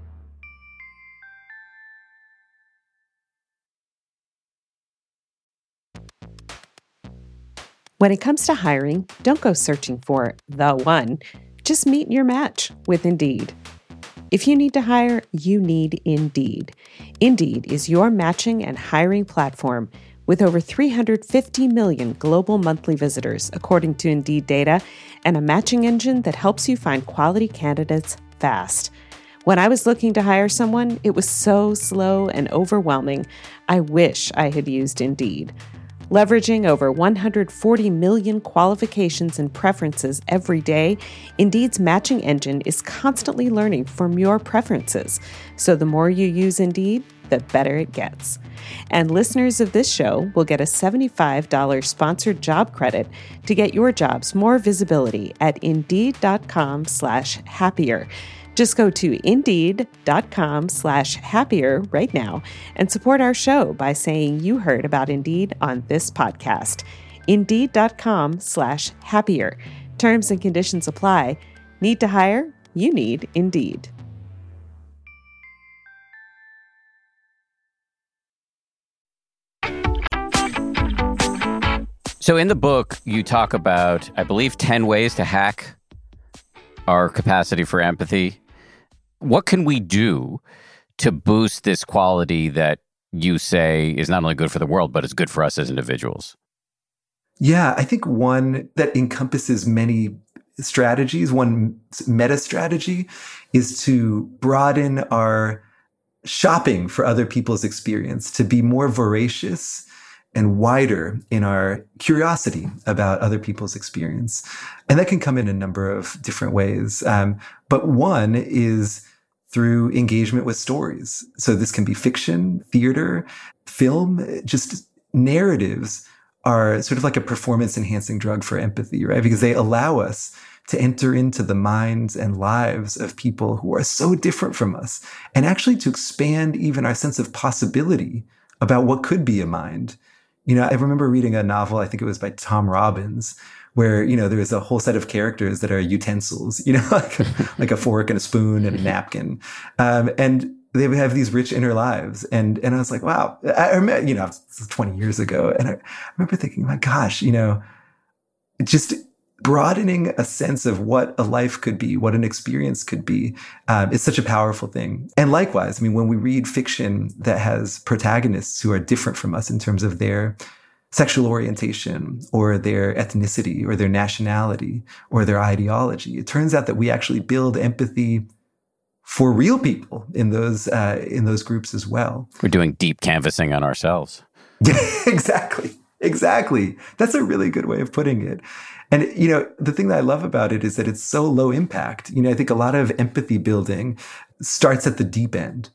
When it comes to hiring, don't go searching for the one. Just meet your match with Indeed. If you need to hire, you need Indeed. Indeed is your matching and hiring platform with over three hundred fifty million global monthly visitors, according to Indeed data, and a matching engine that helps you find quality candidates fast. When I was looking to hire someone, it was so slow and overwhelming. I wish I had used Indeed. Leveraging over one hundred forty million qualifications and preferences every day, Indeed's matching engine is constantly learning from your preferences. So the more you use Indeed, the better it gets. And listeners of this show will get a seventy-five dollars sponsored job credit to get your jobs more visibility at Indeed.com slash happier. Just go to Indeed.com slash happier right now and support our show by saying you heard about Indeed on this podcast. Indeed.com slash happier. Terms and conditions apply. Need to hire? You need Indeed. So in the book, you talk about, I believe, ten ways to hack our capacity for empathy. What can we do to boost this quality that you say is not only good for the world, but is good for us as individuals? Yeah, I think one that encompasses many strategies, one meta strategy, is to broaden our shopping for other people's experience, to be more voracious and wider in our curiosity about other people's experience. And that can come in a number of different ways. Um, but one is through engagement with stories. So this can be fiction, theater, film, just narratives are sort of like a performance enhancing drug for empathy, right? Because they allow us to enter into the minds and lives of people who are so different from us, and actually to expand even our sense of possibility about what could be a mind. You know, I remember reading a novel, I think it was by Tom Robbins, where, you know, there is a whole set of characters that are utensils, you know, like, a, like a fork and a spoon and a napkin. Um, and they would have these rich inner lives. And, and I was like, wow, I remember, you know, this was twenty years ago. And I remember thinking, my gosh, you know, just broadening a sense of what a life could be, what an experience could be, um, is such a powerful thing. And likewise, I mean, when we read fiction that has protagonists who are different from us in terms of their sexual orientation or their ethnicity or their nationality or their ideology, it turns out that we actually build empathy for real people in those uh, in those groups as well. We're doing deep canvassing on ourselves. Yeah, exactly. Exactly. That's a really good way of putting it. And, you know, the thing that I love about it is that it's so low impact. You know, I think a lot of empathy building starts at the deep end.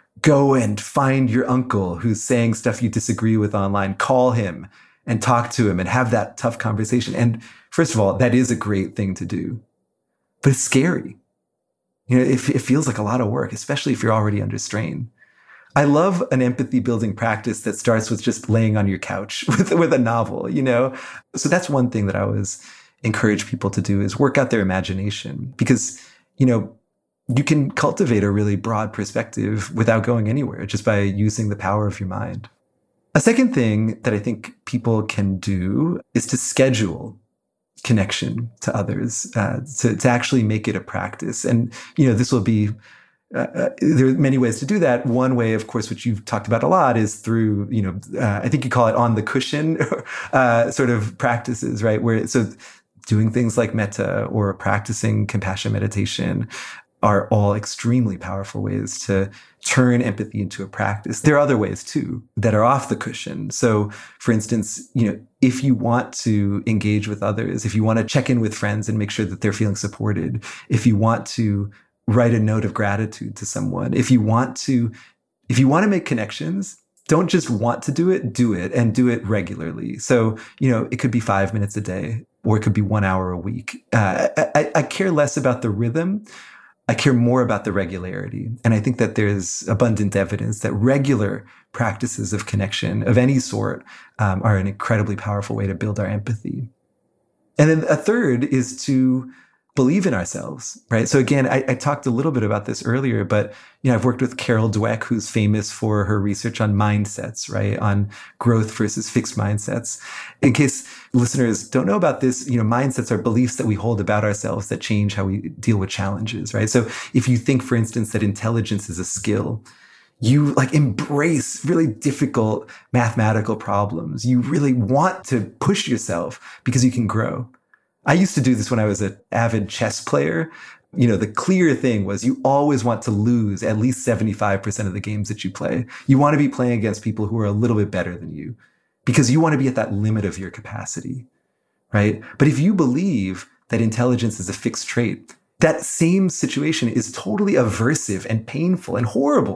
Go and find your uncle who's saying stuff you disagree with online. Call him and talk to him and have that tough conversation. And first of all, that is a great thing to do, but it's scary. You know, it, it feels like a lot of work, especially if you're already under strain. I love an empathy building practice that starts with just laying on your couch with, with a novel, you know? So that's one thing that I always encourage people to do, is work out their imagination, because, you know, you can cultivate a really broad perspective without going anywhere, just by using the power of your mind. A second thing that I think people can do is to schedule connection to others, uh, to, to actually make it a practice. And, you know, this will be Uh, there are many ways to do that. One way, of course, which you've talked about a lot, is through, you know, uh, I think you call it on the cushion uh, sort of practices, right? Where, so doing things like metta or practicing compassion meditation are all extremely powerful ways to turn empathy into a practice. There are other ways too that are off the cushion. So for instance, you know, if you want to engage with others, if you want to check in with friends and make sure that they're feeling supported, if you want to write a note of gratitude to someone, if you want to, if you want to make connections, don't just want to do it, do it, and do it regularly. So, you know, it could be five minutes a day, or it could be one hour a week. Uh, I, I care less about the rhythm. I care more about the regularity. And I think that there's abundant evidence that regular practices of connection of any sort um, are an incredibly powerful way to build our empathy. And then a third is to believe in ourselves, right? So again, I, I talked a little bit about this earlier, but, you know, I've worked with Carol Dweck, who's famous for her research on mindsets, right? On growth versus fixed mindsets. In case listeners don't know about this, you know, mindsets are beliefs that we hold about ourselves that change how we deal with challenges, right? So if you think, for instance, that intelligence is a skill, you like embrace really difficult mathematical problems. You really want to push yourself because you can grow. I used to do this when I was an avid chess player. You know, the clear thing was you always want to lose at least seventy-five percent of the games that you play. You want to be playing against people who are a little bit better than you because you want to be at that limit of your capacity, right? But if you believe that intelligence is a fixed trait, that same situation is totally aversive and painful and horrible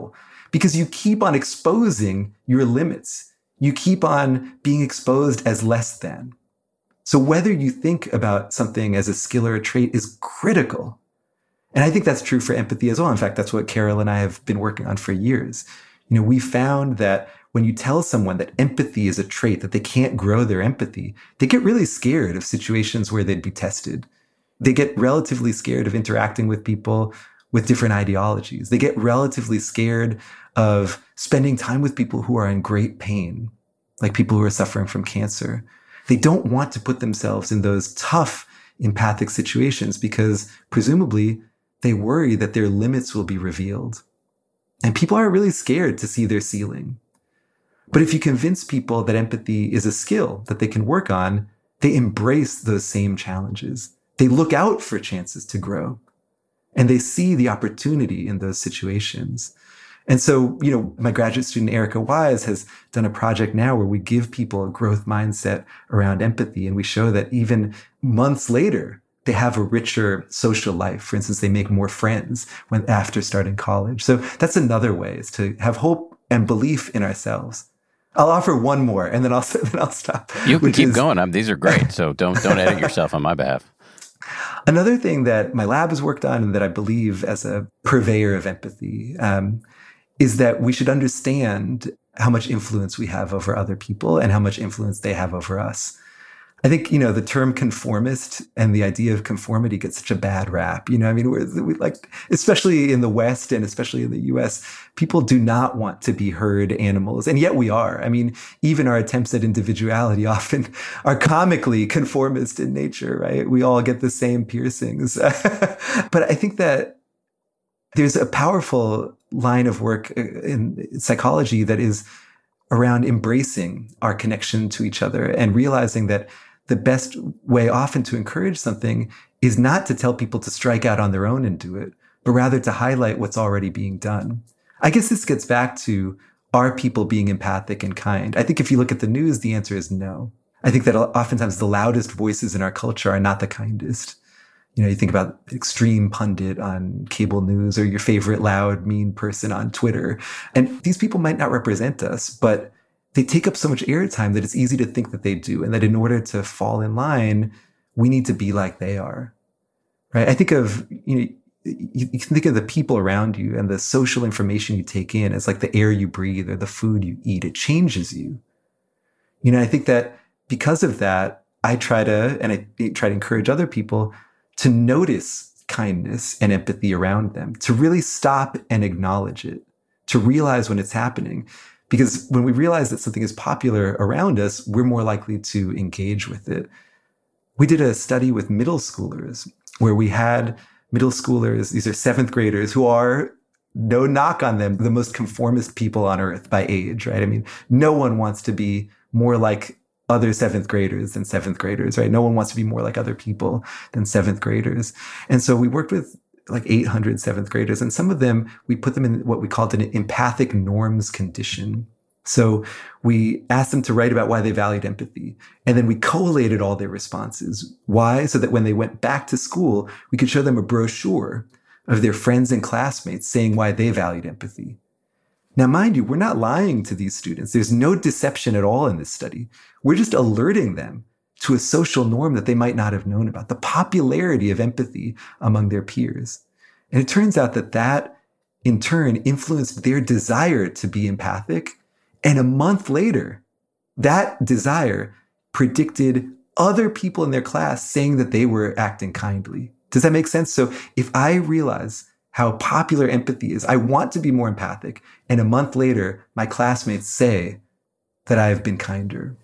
because you keep on exposing your limits. You keep on being exposed as less than. So whether you think about something as a skill or a trait is critical. And I think that's true for empathy as well. In fact, that's what Carol and I have been working on for years. You know, we found that when you tell someone that empathy is a trait, that they can't grow their empathy, they get really scared of situations where they'd be tested. They get relatively scared of interacting with people with different ideologies. They get relatively scared of spending time with people who are in great pain, like people who are suffering from cancer. They don't want to put themselves in those tough empathic situations because presumably they worry that their limits will be revealed. And people are really scared to see their ceiling. But if you convince people that empathy is a skill that they can work on, they embrace those same challenges. They look out for chances to grow. And they see the opportunity in those situations. And so, you know, my graduate student, Erica Wise, has done a project now where we give people a growth mindset around empathy. And we show that even months later, they have a richer social life. For instance, they make more friends when after starting college. So that's another way, is to have hope and belief in ourselves. I'll offer one more, and then I'll then I'll stop. You can keep is, going. I'm, these are great. So don't don't edit yourself on my behalf. Another thing that my lab has worked on, and that I believe as a purveyor of empathy, um, is that we should understand how much influence we have over other people and how much influence they have over us. I think, you know, the term conformist and the idea of conformity gets such a bad rap. You know, I mean, we're, we like, especially in the West and especially in the U S, people do not want to be herd animals. And yet we are. I mean, even our attempts at individuality often are comically conformist in nature, right? We all get the same piercings. But I think that there's a powerful line of work in psychology that is around embracing our connection to each other and realizing that the best way often to encourage something is not to tell people to strike out on their own and do it, but rather to highlight what's already being done. I guess this gets back to, are people being empathic and kind? I think if you look at the news, the answer is no. I think that oftentimes the loudest voices in our culture are not the kindest. You know, you think about extreme pundit on cable news or your favorite loud, mean person on Twitter. And these people might not represent us, but they take up so much airtime that it's easy to think that they do. And that in order to fall in line, we need to be like they are, right? I think of, you know, you, you can think of the people around you and the social information you take in as like the air you breathe or the food you eat. It changes you. You know, I think that because of that, I try to, and I try to encourage other people to notice kindness and empathy around them, to really stop and acknowledge it, to realize when it's happening. Because when we realize that something is popular around us, we're more likely to engage with it. We did a study with middle schoolers where we had middle schoolers, these are seventh graders who are, no knock on them, the most conformist people on earth by age, right? I mean, no one wants to be more like other seventh graders than seventh graders, right? No one wants to be more like other people than seventh graders. And so we worked with like eight hundred seventh graders. And some of them, we put them in what we called an empathic norms condition. So we asked them to write about why they valued empathy. And then we collated all their responses. Why? So that when they went back to school, we could show them a brochure of their friends and classmates saying why they valued empathy. Now, mind you, we're not lying to these students. There's no deception at all in this study. We're just alerting them to a social norm that they might not have known about, the popularity of empathy among their peers. And it turns out that that, in turn, influenced their desire to be empathic. And a month later, that desire predicted other people in their class saying that they were acting kindly. Does that make sense? So if I realize how popular empathy is, I want to be more empathic, and a month later, my classmates say that I have been kinder.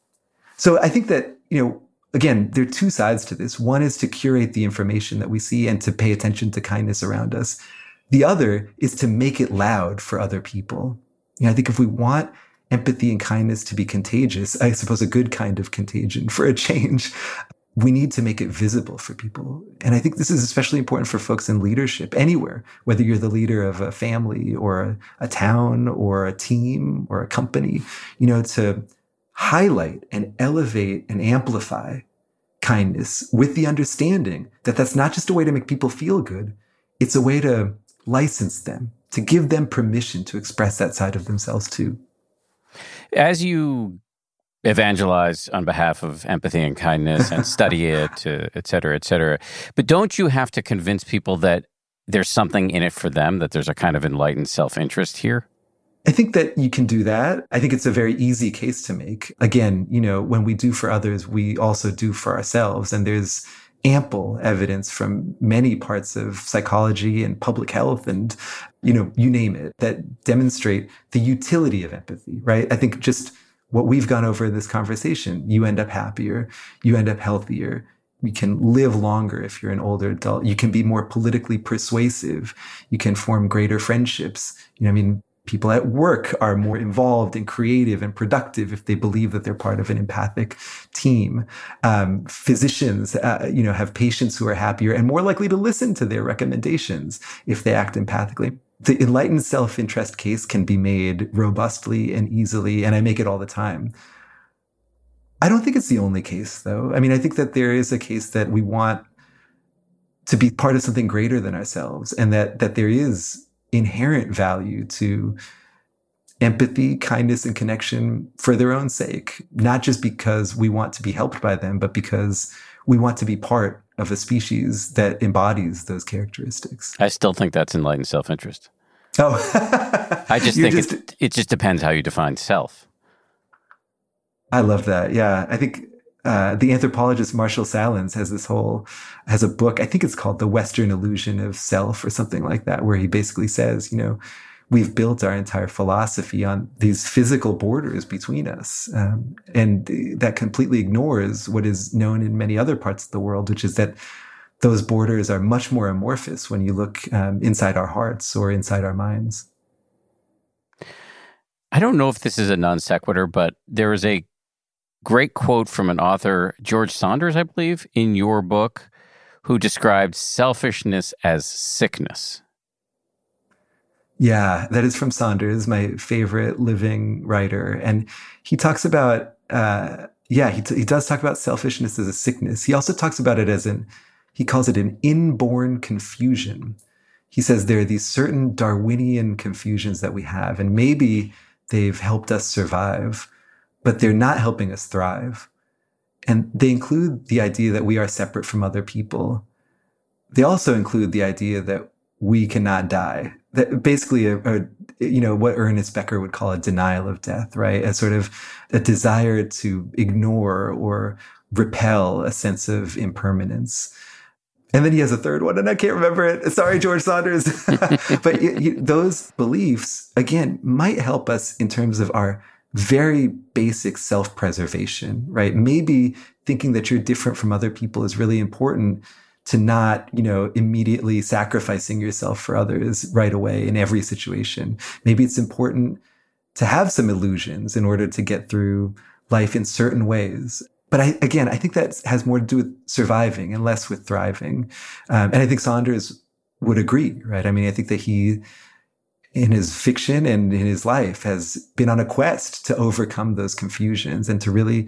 So I think that, you know, again, there are two sides to this. One is to curate the information that we see and to pay attention to kindness around us. The other is to make it loud for other people. You know, I think if we want empathy and kindness to be contagious, I suppose a good kind of contagion for a change, we need to make it visible for people. And I think this is especially important for folks in leadership anywhere, whether you're the leader of a family or a, a town or a team or a company, you know, to highlight and elevate and amplify kindness with the understanding that that's not just a way to make people feel good. It's a way to license them to give them permission to express that side of themselves too. As you evangelize on behalf of empathy and kindness and study it, uh, et cetera, et cetera, but don't you have to convince people that there's something in it for them, that there's a kind of enlightened self-interest here? I think that you can do that. I think it's a very easy case to make. Again, you know, when we do for others, we also do for ourselves. And there's ample evidence from many parts of psychology and public health and, you know, you name it, that demonstrate the utility of empathy, right? I think just what we've gone over in this conversation, you end up happier, you end up healthier. You can live longer if you're an older adult. You can be more politically persuasive. You can form greater friendships. You know, I mean, people at work are more involved and creative and productive if they believe that they're part of an empathic team. Um, physicians, uh, you know, have patients who are happier and more likely to listen to their recommendations if they act empathically. The enlightened self-interest case can be made robustly and easily, and I make it all the time. I don't think it's the only case, though. I mean, I think that there is a case that we want to be part of something greater than ourselves, and that that there is inherent value to empathy, kindness, and connection for their own sake, not just because we want to be helped by them, but because we want to be part of a species that embodies those characteristics. I still think that's enlightened self-interest. Oh, I just think just, it, it just depends how you define self. I love that. Yeah. I think uh, the anthropologist Marshall Salins has this whole, has a book, I think it's called The Western Illusion of Self or something like that, where he basically says, you know, we've built our entire philosophy on these physical borders between us. Um, and that completely ignores what is known in many other parts of the world, which is that those borders are much more amorphous when you look um, inside our hearts or inside our minds. I don't know if this is a non sequitur, but there is a great quote from an author, George Saunders, I believe, in your book, who described selfishness as sickness. Yeah, that is from Saunders, my favorite living writer. And he talks about, uh, yeah, he, t- he does talk about selfishness as a sickness. He also talks about it as an, he calls it an inborn confusion. He says there are these certain Darwinian confusions that we have, and maybe they've helped us survive, but they're not helping us thrive. And they include the idea that we are separate from other people. They also include the idea that we cannot die. That basically, a, a, you know, what Ernest Becker would call a denial of death, right? A sort of a desire to ignore or repel a sense of impermanence. And then he has a third one, and I can't remember it. Sorry, George Saunders. But you, you, those beliefs, again, might help us in terms of our very basic self-preservation, right? Maybe thinking that you're different from other people is really important to not, you know, immediately sacrificing yourself for others right away in every situation. Maybe it's important to have some illusions in order to get through life in certain ways. But I, again, I think that has more to do with surviving and less with thriving. Um, and I think Saunders would agree, right? I mean, I think that he, in his fiction and in his life, has been on a quest to overcome those confusions and to really,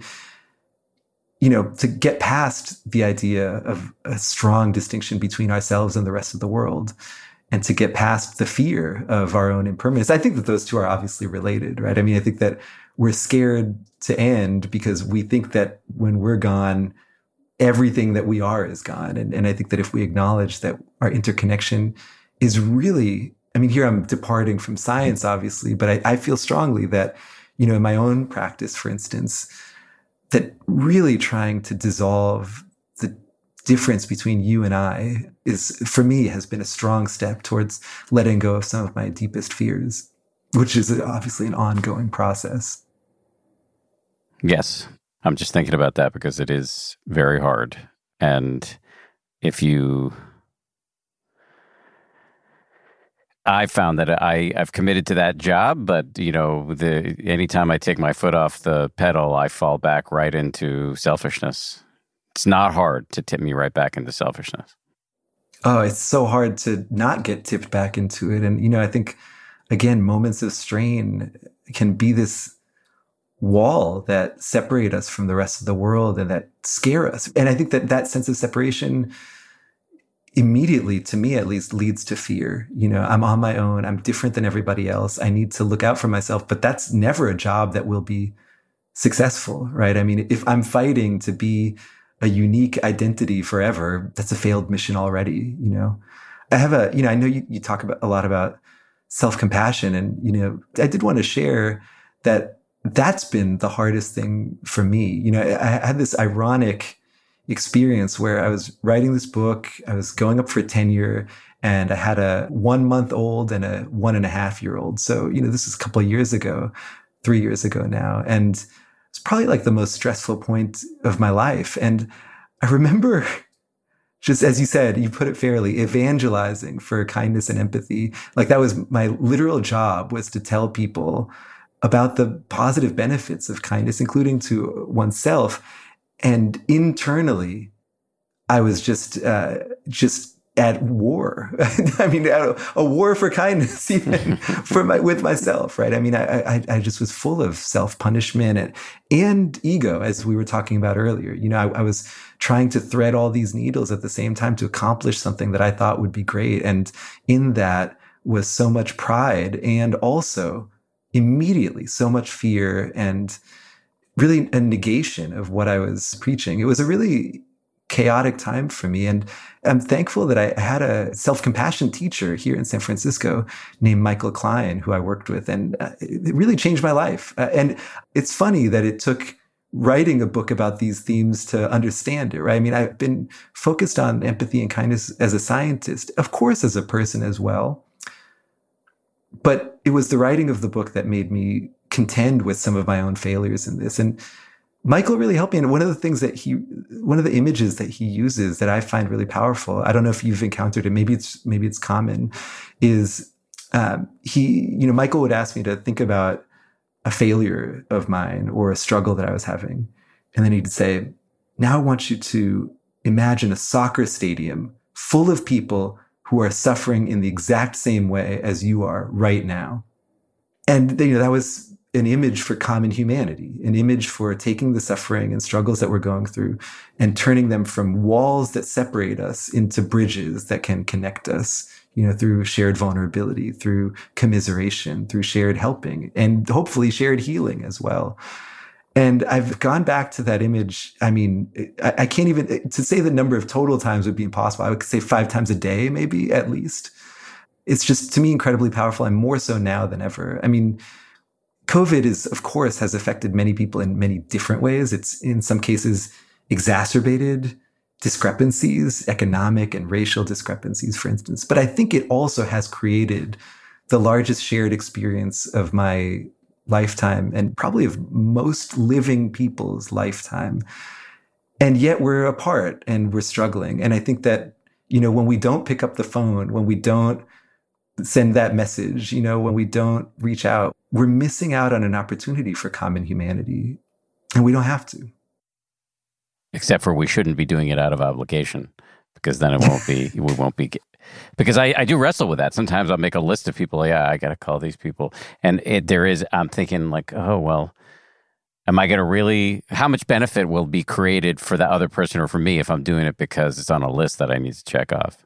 you know, to get past the idea of a strong distinction between ourselves and the rest of the world, and to get past the fear of our own impermanence. I think that those two are obviously related, right? I mean, I think that we're scared to end because we think that when we're gone, everything that we are is gone. And, and I think that if we acknowledge that our interconnection is really, I mean, here I'm departing from science, obviously, but I, I feel strongly that, you know, in my own practice, for instance, that really trying to dissolve the difference between you and I is, for me, has been a strong step towards letting go of some of my deepest fears, which is obviously an ongoing process. Yes. I'm just thinking about that because it is very hard. And if you... I found that I, I've committed to that job, but, you know, the anytime I take my foot off the pedal, I fall back right into selfishness. It's not hard to tip me right back into selfishness. Oh, it's so hard to not get tipped back into it. And, you know, I think, again, moments of strain can be this wall that separate us from the rest of the world and that scare us. And I think that that sense of separation immediately, to me at least, leads to fear. You know, I'm on my own. I'm different than everybody else. I need to look out for myself. But that's never a job that will be successful, right? I mean, if I'm fighting to be a unique identity forever, that's a failed mission already, you know? I have a, you know, I know you, you talk about a lot about self-compassion, and, you know, I did want to share that that's been the hardest thing for me. You know, I, I had this ironic experience where I was writing this book, I was going up for tenure, and I had a one month old and a one and a half year old. So, you know, this is a couple of years ago, three years ago now. And it's probably like the most stressful point of my life. And I remember, just as you said, you put it fairly, evangelizing for kindness and empathy. Like that was my literal job, was to tell people about the positive benefits of kindness, including to oneself. And internally, I was just, uh, just at war. I mean, a, a war for kindness, even for my, with myself, right? I mean, I, I, I just was full of self-punishment and, and ego, as we were talking about earlier. You know, I, I was trying to thread all these needles at the same time to accomplish something that I thought would be great. And in that was so much pride, and also immediately so much fear, and really a negation of what I was preaching. It was a really chaotic time for me. And I'm thankful that I had a self-compassion teacher here in San Francisco named Michael Klein, who I worked with, and uh, it really changed my life. Uh, and it's funny that it took writing a book about these themes to understand it, right? I mean, I've been focused on empathy and kindness as a scientist, of course, as a person as well. But it was the writing of the book that made me contend with some of my own failures in this. And Michael really helped me. And one of the things that he, one of the images that he uses that I find really powerful, I don't know if you've encountered it, maybe it's, maybe it's common, is um, he, you know, Michael would ask me to think about a failure of mine or a struggle that I was having. And then he'd say, now I want you to imagine a soccer stadium full of people who are suffering in the exact same way as you are right now. And, you know, that was an image for common humanity, an image for taking the suffering and struggles that we're going through and turning them from walls that separate us into bridges that can connect us, you know, through shared vulnerability, through commiseration, through shared helping, and hopefully shared healing as well. And I've gone back to that image. I mean, I, I can't even, to say the number of total times would be impossible. I would say five times a day, maybe at least. It's just, to me, incredibly powerful, and more so now than ever. I mean, COVID is, of course, has affected many people in many different ways. It's in some cases exacerbated discrepancies, economic and racial discrepancies, for instance. But I think it also has created the largest shared experience of my lifetime, and probably of most living people's lifetime. And yet we're apart and we're struggling. And I think that, you know, when we don't pick up the phone, when we don't send that message, you know, when we don't reach out, we're missing out on an opportunity for common humanity. And we don't have to. Except for we shouldn't be doing it out of obligation, because then it won't be, we won't be, because I, I do wrestle with that. Sometimes I'll make a list of people. Yeah, I got to call these people. And it, there is, I'm thinking like, oh, well, am I going to really, how much benefit will be created for the other person or for me if I'm doing it because it's on a list that I need to check off?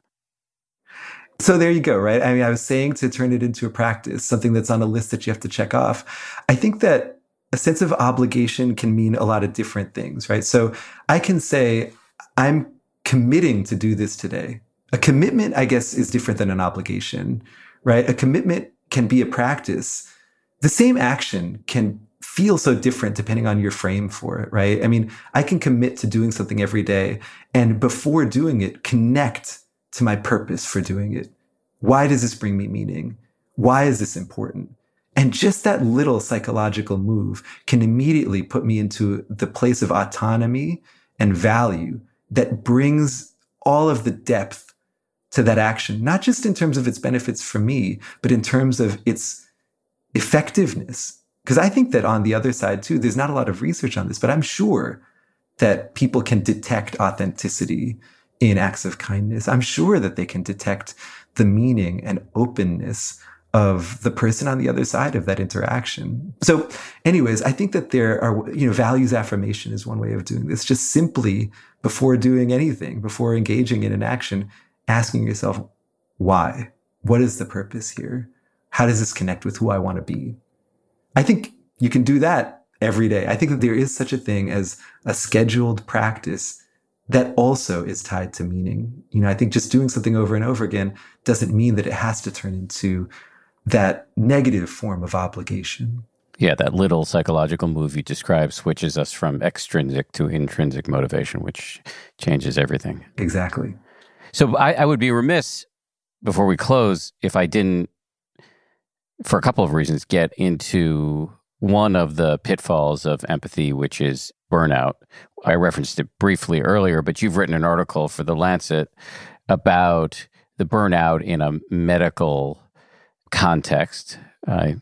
So there you go, right? I mean, I was saying to turn it into a practice, something that's on a list that you have to check off. I think that a sense of obligation can mean a lot of different things, right? So I can say, I'm committing to do this today. A commitment, I guess, is different than an obligation, right? A commitment can be a practice. The same action can feel so different depending on your frame for it, right? I mean, I can commit to doing something every day, and before doing it, connect to my purpose for doing it. Why does this bring me meaning? Why is this important? And just that little psychological move can immediately put me into the place of autonomy and value that brings all of the depth to that action, not just in terms of its benefits for me, but in terms of its effectiveness. Because I think that on the other side too, there's not a lot of research on this, but I'm sure that people can detect authenticity in acts of kindness. I'm sure that they can detect the meaning and openness of the person on the other side of that interaction. So anyways, I think that there are, you know, values affirmation is one way of doing this. Just simply before doing anything, before engaging in an action, asking yourself, why? What is the purpose here? How does this connect with who I want to be? I think you can do that every day. I think that there is such a thing as a scheduled practice that also is tied to meaning. You know, I think just doing something over and over again doesn't mean that it has to turn into that negative form of obligation. Yeah, that little psychological move you described switches us from extrinsic to intrinsic motivation, which changes everything. Exactly. So I, I would be remiss before we close if I didn't, for a couple of reasons, get into one of the pitfalls of empathy, which is burnout. I referenced it briefly earlier, but you've written an article for The Lancet about the burnout in a medical context. I'm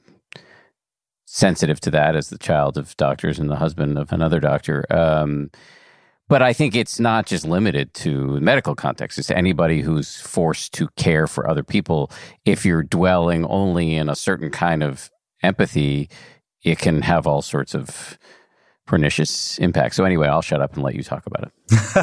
sensitive to that as the child of doctors and the husband of another doctor. Um, but I think it's not just limited to medical context. It's to anybody who's forced to care for other people. If you're dwelling only in a certain kind of empathy, it can have all sorts of pernicious impacts. So anyway, I'll shut up and let you talk about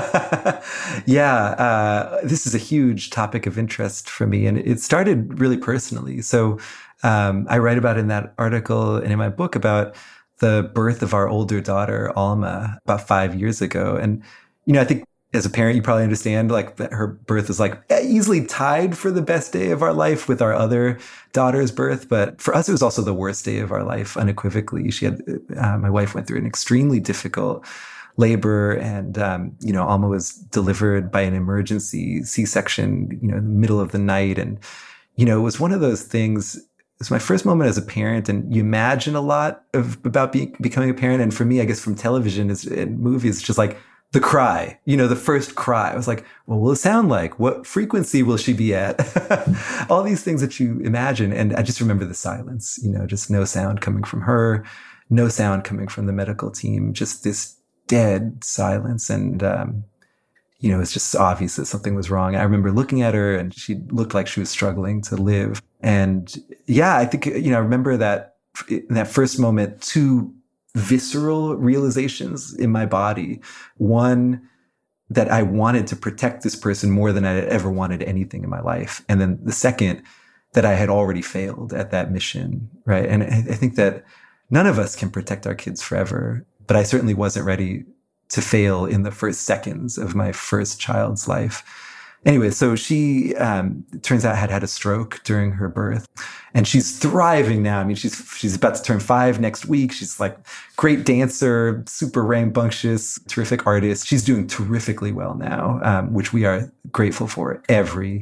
it. yeah, uh, this is a huge topic of interest for me. And it started really personally. So um, I write about in that article and in my book about the birth of our older daughter, Alma, about five years ago. And, you know, I think as a parent, you probably understand like that her birth is like easily tied for the best day of our life with our other daughter's birth. But for us, it was also the worst day of our life, unequivocally. She had, uh, my wife went through an extremely difficult labor, and, um, you know, Alma was delivered by an emergency C-section, you know, in the middle of the night. And, you know, it was one of those things. It was my first moment as a parent, and you imagine a lot of about being, becoming a parent. And for me, I guess from television is, and movies, it's just like, the cry, you know, the first cry. I was like, what will it sound like? What frequency will she be at? All these things that you imagine. And I just remember the silence, you know, just no sound coming from her, no sound coming from the medical team, just this dead silence. And, um, you know, it's just obvious that something was wrong. I remember looking at her and she looked like she was struggling to live. And yeah, I think, you know, I remember that in that first moment, two visceral realizations in my body. One, that I wanted to protect this person more than I had ever wanted anything in my life. And then the second, that I had already failed at that mission, right? And I think that none of us can protect our kids forever, but I certainly wasn't ready to fail in the first seconds of my first child's life. Anyway, so she, um, it turns out had had a stroke during her birth, and she's thriving now. I mean, she's, she's about to turn five next week. She's like great dancer, super rambunctious, terrific artist. She's doing terrifically well now, um, which we are grateful for every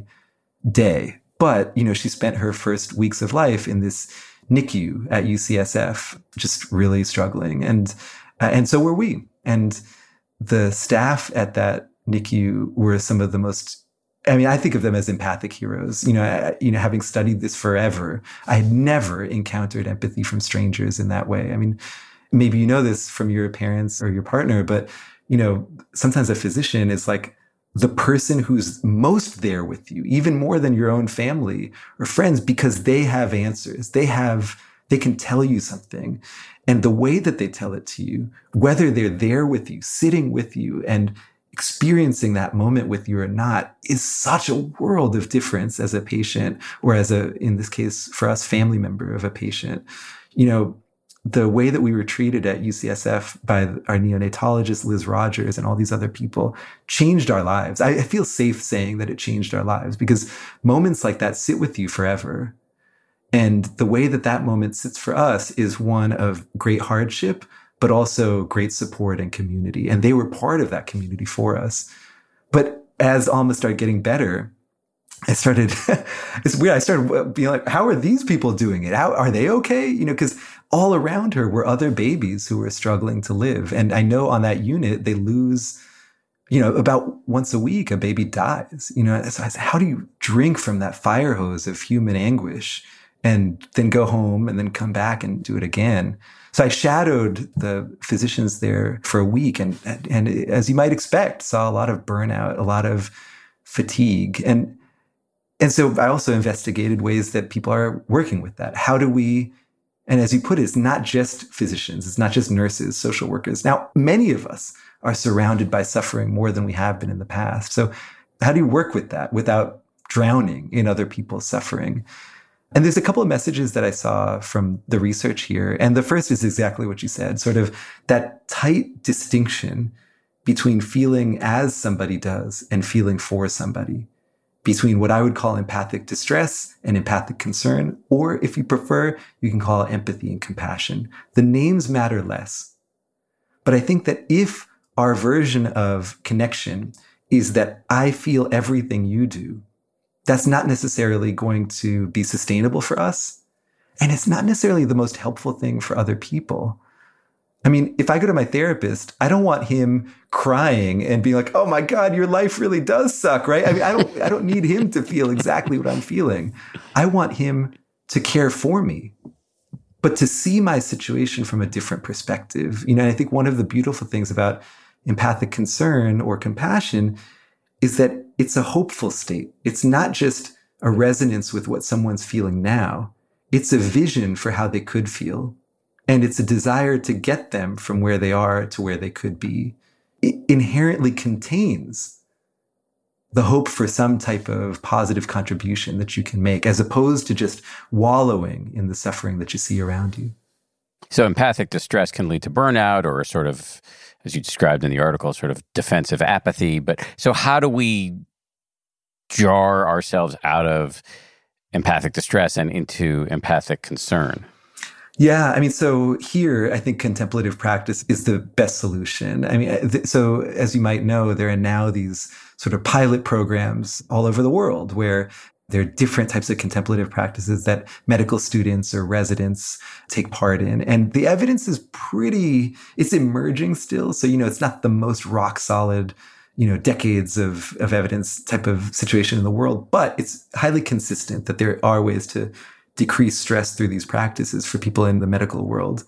day. But, you know, she spent her first weeks of life in this N I C U at U C S F, just really struggling. And, uh, and so were we. And the staff at that N I C U were some of the most, I mean, I think of them as empathic heroes. You know, I, you know, having studied this forever, I had never encountered empathy from strangers in that way. I mean, maybe you know this from your parents or your partner, but, you know, sometimes a physician is like the person who's most there with you, even more than your own family or friends, because they have answers. They have, they can tell you something. And the way that they tell it to you, whether they're there with you, sitting with you, and experiencing that moment with you or not, is such a world of difference as a patient, or as a, in this case, for us, family member of a patient. You know, the way that we were treated at U C S F by our neonatologist, Liz Rogers, and all these other people changed our lives. I, I feel safe saying that it changed our lives, because moments like that sit with you forever. And the way that that moment sits for us is one of great hardship, but also great support and community. And they were part of that community for us. But as Alma started getting better, I started, it's weird, I started being like, how are these people doing it? How are they okay? You know, because all around her were other babies who were struggling to live. And I know on that unit, they lose, you know, about once a week, a baby dies. You know, so I said, how do you drink from that fire hose of human anguish and then go home and then come back and do it again? So I shadowed the physicians there for a week, and, and as you might expect, saw a lot of burnout, a lot of fatigue. And, and so I also investigated ways that people are working with that. How do we, and as you put it, it's not just physicians, it's not just nurses, social workers. Now, many of us are surrounded by suffering more than we have been in the past. So How do you work with that without drowning in other people's suffering? And there's a couple of messages that I saw from the research here. And the first is exactly what you said, sort of that tight distinction between feeling as somebody does and feeling for somebody, between what I would call empathic distress and empathic concern, or if you prefer, you can call it empathy and compassion. The names matter less. But I think that if our version of connection is that I feel everything you do, that's not necessarily going to be sustainable for us. And it's not necessarily the most helpful thing for other people. I mean, if I go to my therapist, I don't want him crying and being like, oh my God, your life really does suck, right? I mean, I don't, I don't need him to feel exactly what I'm feeling. I want him to care for me, but to see my situation from a different perspective. You know, and I think one of the beautiful things about empathic concern or compassion is that it's a hopeful state. It's not just a resonance with what someone's feeling now. It's a vision for how they could feel. And it's a desire to get them from where they are to where they could be. It inherently contains the hope for some type of positive contribution that you can make, as opposed to just wallowing in the suffering that you see around you. So empathic distress can lead to burnout or a sort of, as you described in the article, sort of defensive apathy. But so how do we jar ourselves out of empathic distress and into empathic concern? Yeah, I mean, so here, I think contemplative practice is the best solution. I mean, th- so as you might know, there are now these sort of pilot programs all over the world where there are different types of contemplative practices that medical students or residents take part in. And the evidence is pretty, it's emerging still. So, you know, it's not the most rock solid, you know, decades of, of evidence type of situation in the world, but it's highly consistent that there are ways to decrease stress through these practices for people in the medical world.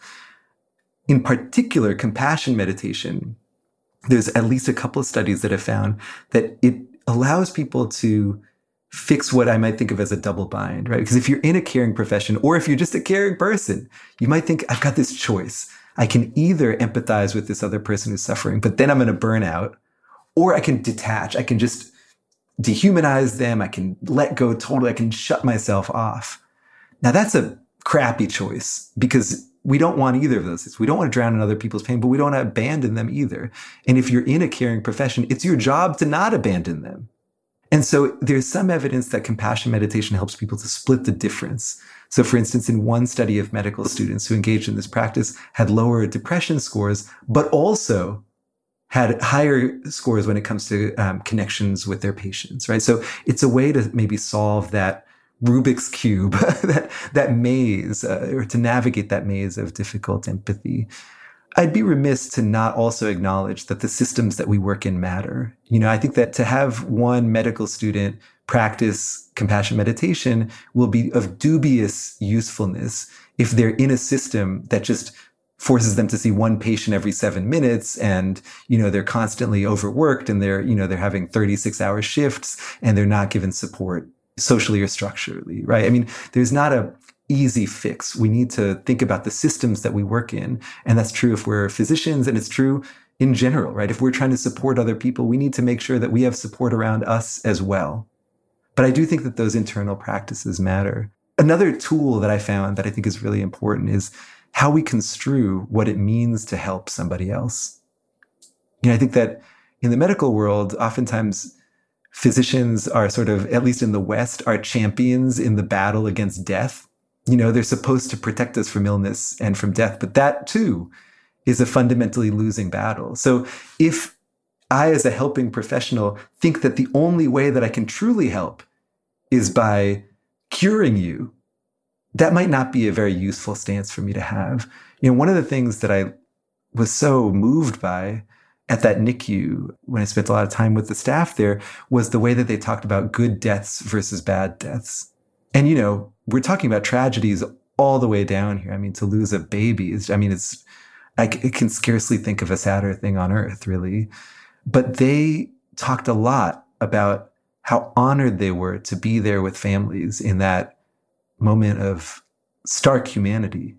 In particular, compassion meditation, there's at least a couple of studies that have found that it allows people to fix what I might think of as a double bind, right? Because if you're in a caring profession, or if you're just a caring person, you might think, I've got this choice. I can either empathize with this other person who's suffering, but then I'm going to burn out, or I can detach. I can just dehumanize them. I can let go totally. I can shut myself off. Now, that's a crappy choice because we don't want either of those. We don't want to drown in other people's pain, but we don't want to abandon them either. And if you're in a caring profession, it's your job to not abandon them. And so there's some evidence that compassion meditation helps people to split the difference. So for instance, in one study of medical students who engaged in this practice had lower depression scores, but also had higher scores when it comes to um, connections with their patients, right? So it's a way to maybe solve that Rubik's Cube, that, that maze, uh, or to navigate that maze of difficult empathy. I'd be remiss to not also acknowledge that the systems that we work in matter. You know, I think that to have one medical student practice compassion meditation will be of dubious usefulness if they're in a system that just forces them to see one patient every seven minutes and, you know, they're constantly overworked and they're, you know, they're having thirty-six hour shifts and they're not given support socially or structurally, right? I mean, there's not a easy fix. We need to think about the systems that we work in. And that's true if we're physicians, and it's true in general, right? If we're trying to support other people, we need to make sure that we have support around us as well. But I do think that those internal practices matter. Another tool that I found that I think is really important is how we construe what it means to help somebody else. You know, I think that in the medical world, oftentimes physicians are sort of, at least in the West, are champions in the battle against death. You know, they're supposed to protect us from illness and from death, but that too is a fundamentally losing battle. So if I, as a helping professional, think that the only way that I can truly help is by curing you, that might not be a very useful stance for me to have. You know, one of the things that I was so moved by at that N I C U, when I spent a lot of time with the staff there, was the way that they talked about good deaths versus bad deaths. And, you know, we're talking about tragedies all the way down here. I mean, to lose a baby is, I mean, it's, I can scarcely think of a sadder thing on earth, really. But they talked a lot about how honored they were to be there with families in that moment of stark humanity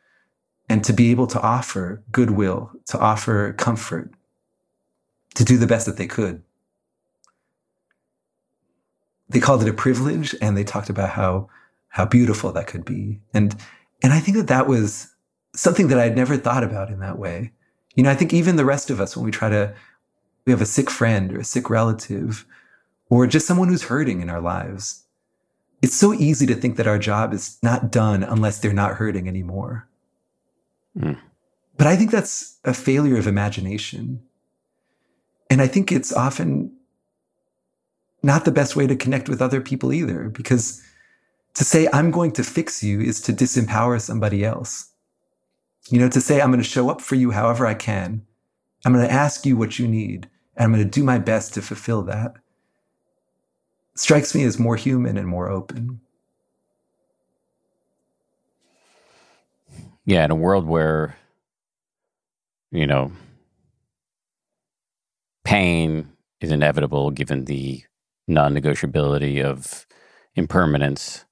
and to be able to offer goodwill, to offer comfort, to do the best that they could. they called it a privilege, and they talked about how how beautiful that could be. And and I think that that was something that I'd never thought about in that way. You know, I think even the rest of us, when we try to, we have a sick friend or a sick relative, or just someone who's hurting in our lives, it's so easy to think that our job is not done unless they're not hurting anymore. Mm. But I think that's a failure of imagination. And I think it's often not the best way to connect with other people either, because to say, I'm going to fix you is to disempower somebody else. You know, to say, I'm going to show up for you however I can. I'm going to ask you what you need, and I'm going to do my best to fulfill that. Strikes me as more human and more open. Yeah, in a world where, you know, pain is inevitable given the non-negotiability of impermanence,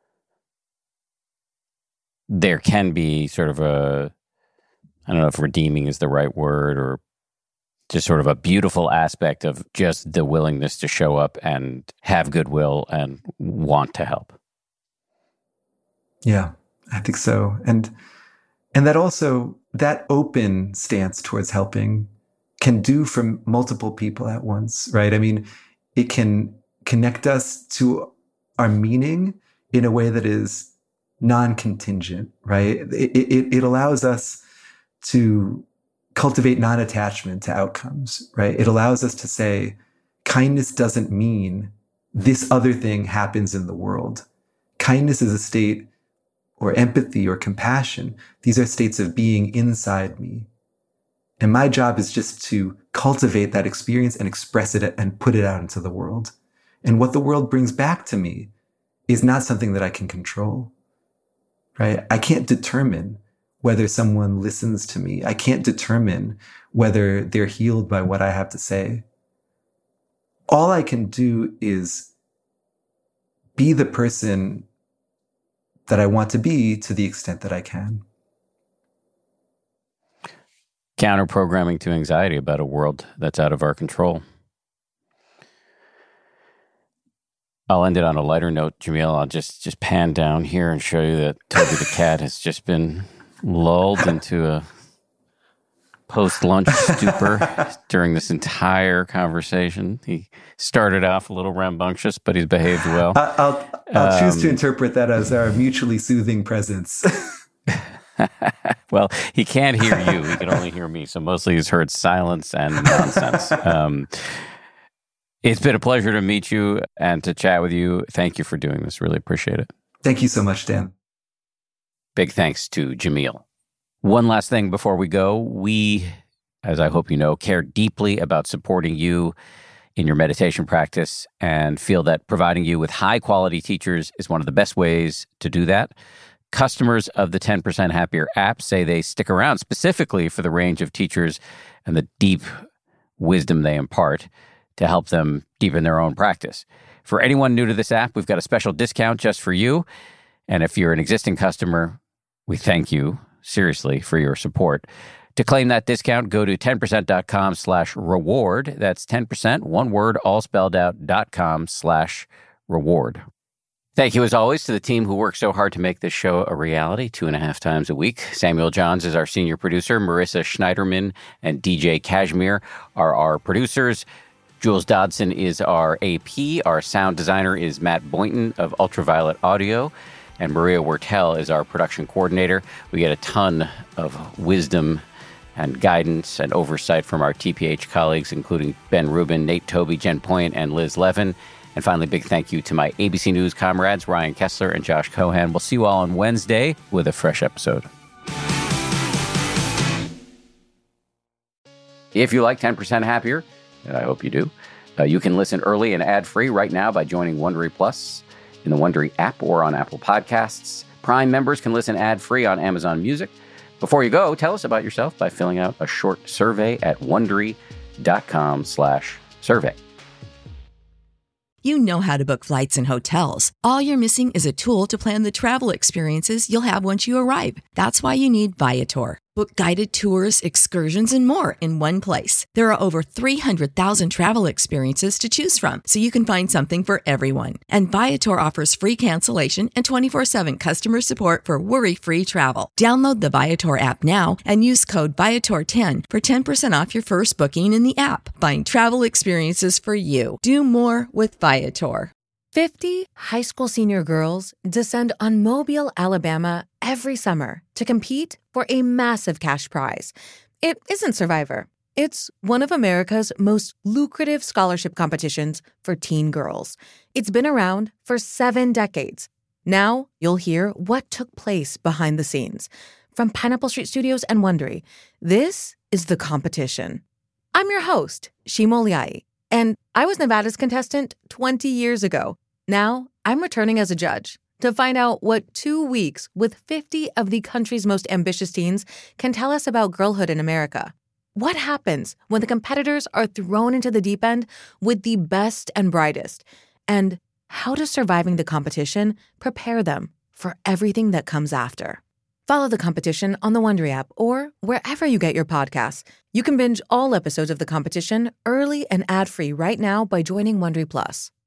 there can be sort of a, I don't know if redeeming is the right word, or just sort of a beautiful aspect of just the willingness to show up and have goodwill and want to help. Yeah, I think so. And and that also, that open stance towards helping can do for multiple people at once, right? I mean, it can connect us to our meaning in a way that is non-contingent, right? It, it, it allows us to cultivate non-attachment to outcomes, right? It allows us to say, kindness doesn't mean this other thing happens in the world. Kindness is a state, or empathy or compassion. These are states of being inside me. And my job is just to cultivate that experience and express it and put it out into the world. And what the world brings back to me is not something that I can control, right? I can't determine whether someone listens to me. I can't determine whether they're healed by what I have to say. All I can do is be the person that I want to be to the extent that I can. Counter-programming to anxiety about a world that's out of our control. I'll end it on a lighter note, Jamil. I'll just, just pan down here and show you that Toby the cat has just been lulled into a post-lunch stupor during this entire conversation. He started off a little rambunctious, but he's behaved well. I, I'll, I'll um, choose to interpret that as our mutually soothing presence. Well, he can't hear you. He can only hear me. So mostly he's heard silence and nonsense. Um, it's been a pleasure to meet you and to chat with you. Thank you for doing this. Really appreciate it. Thank you so much, Dan. Big thanks to Jamil. One last thing before we go. We, as I hope you know, care deeply about supporting you in your meditation practice and feel that providing you with high-quality teachers is one of the best ways to do that. Customers of the ten percent Happier app say they stick around specifically for the range of teachers and the deep wisdom they impart to help them deepen their own practice. For anyone new to this app, we've got a special discount just for you. And if you're an existing customer, we thank you seriously for your support. To claim that discount, go to ten percent dot com slash reward. That's ten percent, one word, all spelled out, dot com slash reward. Thank you, as always, to the team who worked so hard to make this show a reality two and a half times a week. Samuel Johns is our senior producer. Marissa Schneiderman and D J Kashmir are our producers. Jules Dodson is our A P. Our sound designer is Matt Boynton of Ultraviolet Audio. And Maria Wertel is our production coordinator. We get a ton of wisdom and guidance and oversight from our T P H colleagues, including Ben Rubin, Nate Toby, Jen Point, and Liz Levin. And finally, big thank you to my A B C News comrades, Ryan Kessler and Josh Cohan. We'll see you all on Wednesday with a fresh episode. If you like ten percent Happier, and I hope you do, uh, you can listen early and ad-free right now by joining Wondery Plus in the Wondery app or on Apple Podcasts. Prime members can listen ad-free on Amazon Music. Before you go, tell us about yourself by filling out a short survey at Wondery.com slash survey. You know how to book flights and hotels. All you're missing is a tool to plan the travel experiences you'll have once you arrive. That's why you need Viator. Book guided tours, excursions, and more in one place. There are over three hundred thousand travel experiences to choose from, so you can find something for everyone. And Viator offers free cancellation and twenty-four seven customer support for worry-free travel. Download the Viator app now and use code Viator ten for ten percent off your first booking in the app. Find travel experiences for you. Do more with Viator. fifty high school senior girls descend on Mobile, Alabama every summer to compete for a massive cash prize. It isn't Survivor. It's one of America's most lucrative scholarship competitions for teen girls. It's been around for seven decades. Now you'll hear what took place behind the scenes. From Pineapple Street Studios and Wondery, this is The Competition. I'm your host, Shima Oliai, and I was Nevada's contestant twenty years ago. Now, I'm returning as a judge to find out what two weeks with fifty of the country's most ambitious teens can tell us about girlhood in America. What happens when the competitors are thrown into the deep end with the best and brightest? And how does surviving the competition prepare them for everything that comes after? Follow The Competition on the Wondery app or wherever you get your podcasts. You can binge all episodes of The Competition early and ad-free right now by joining Wondery Plus.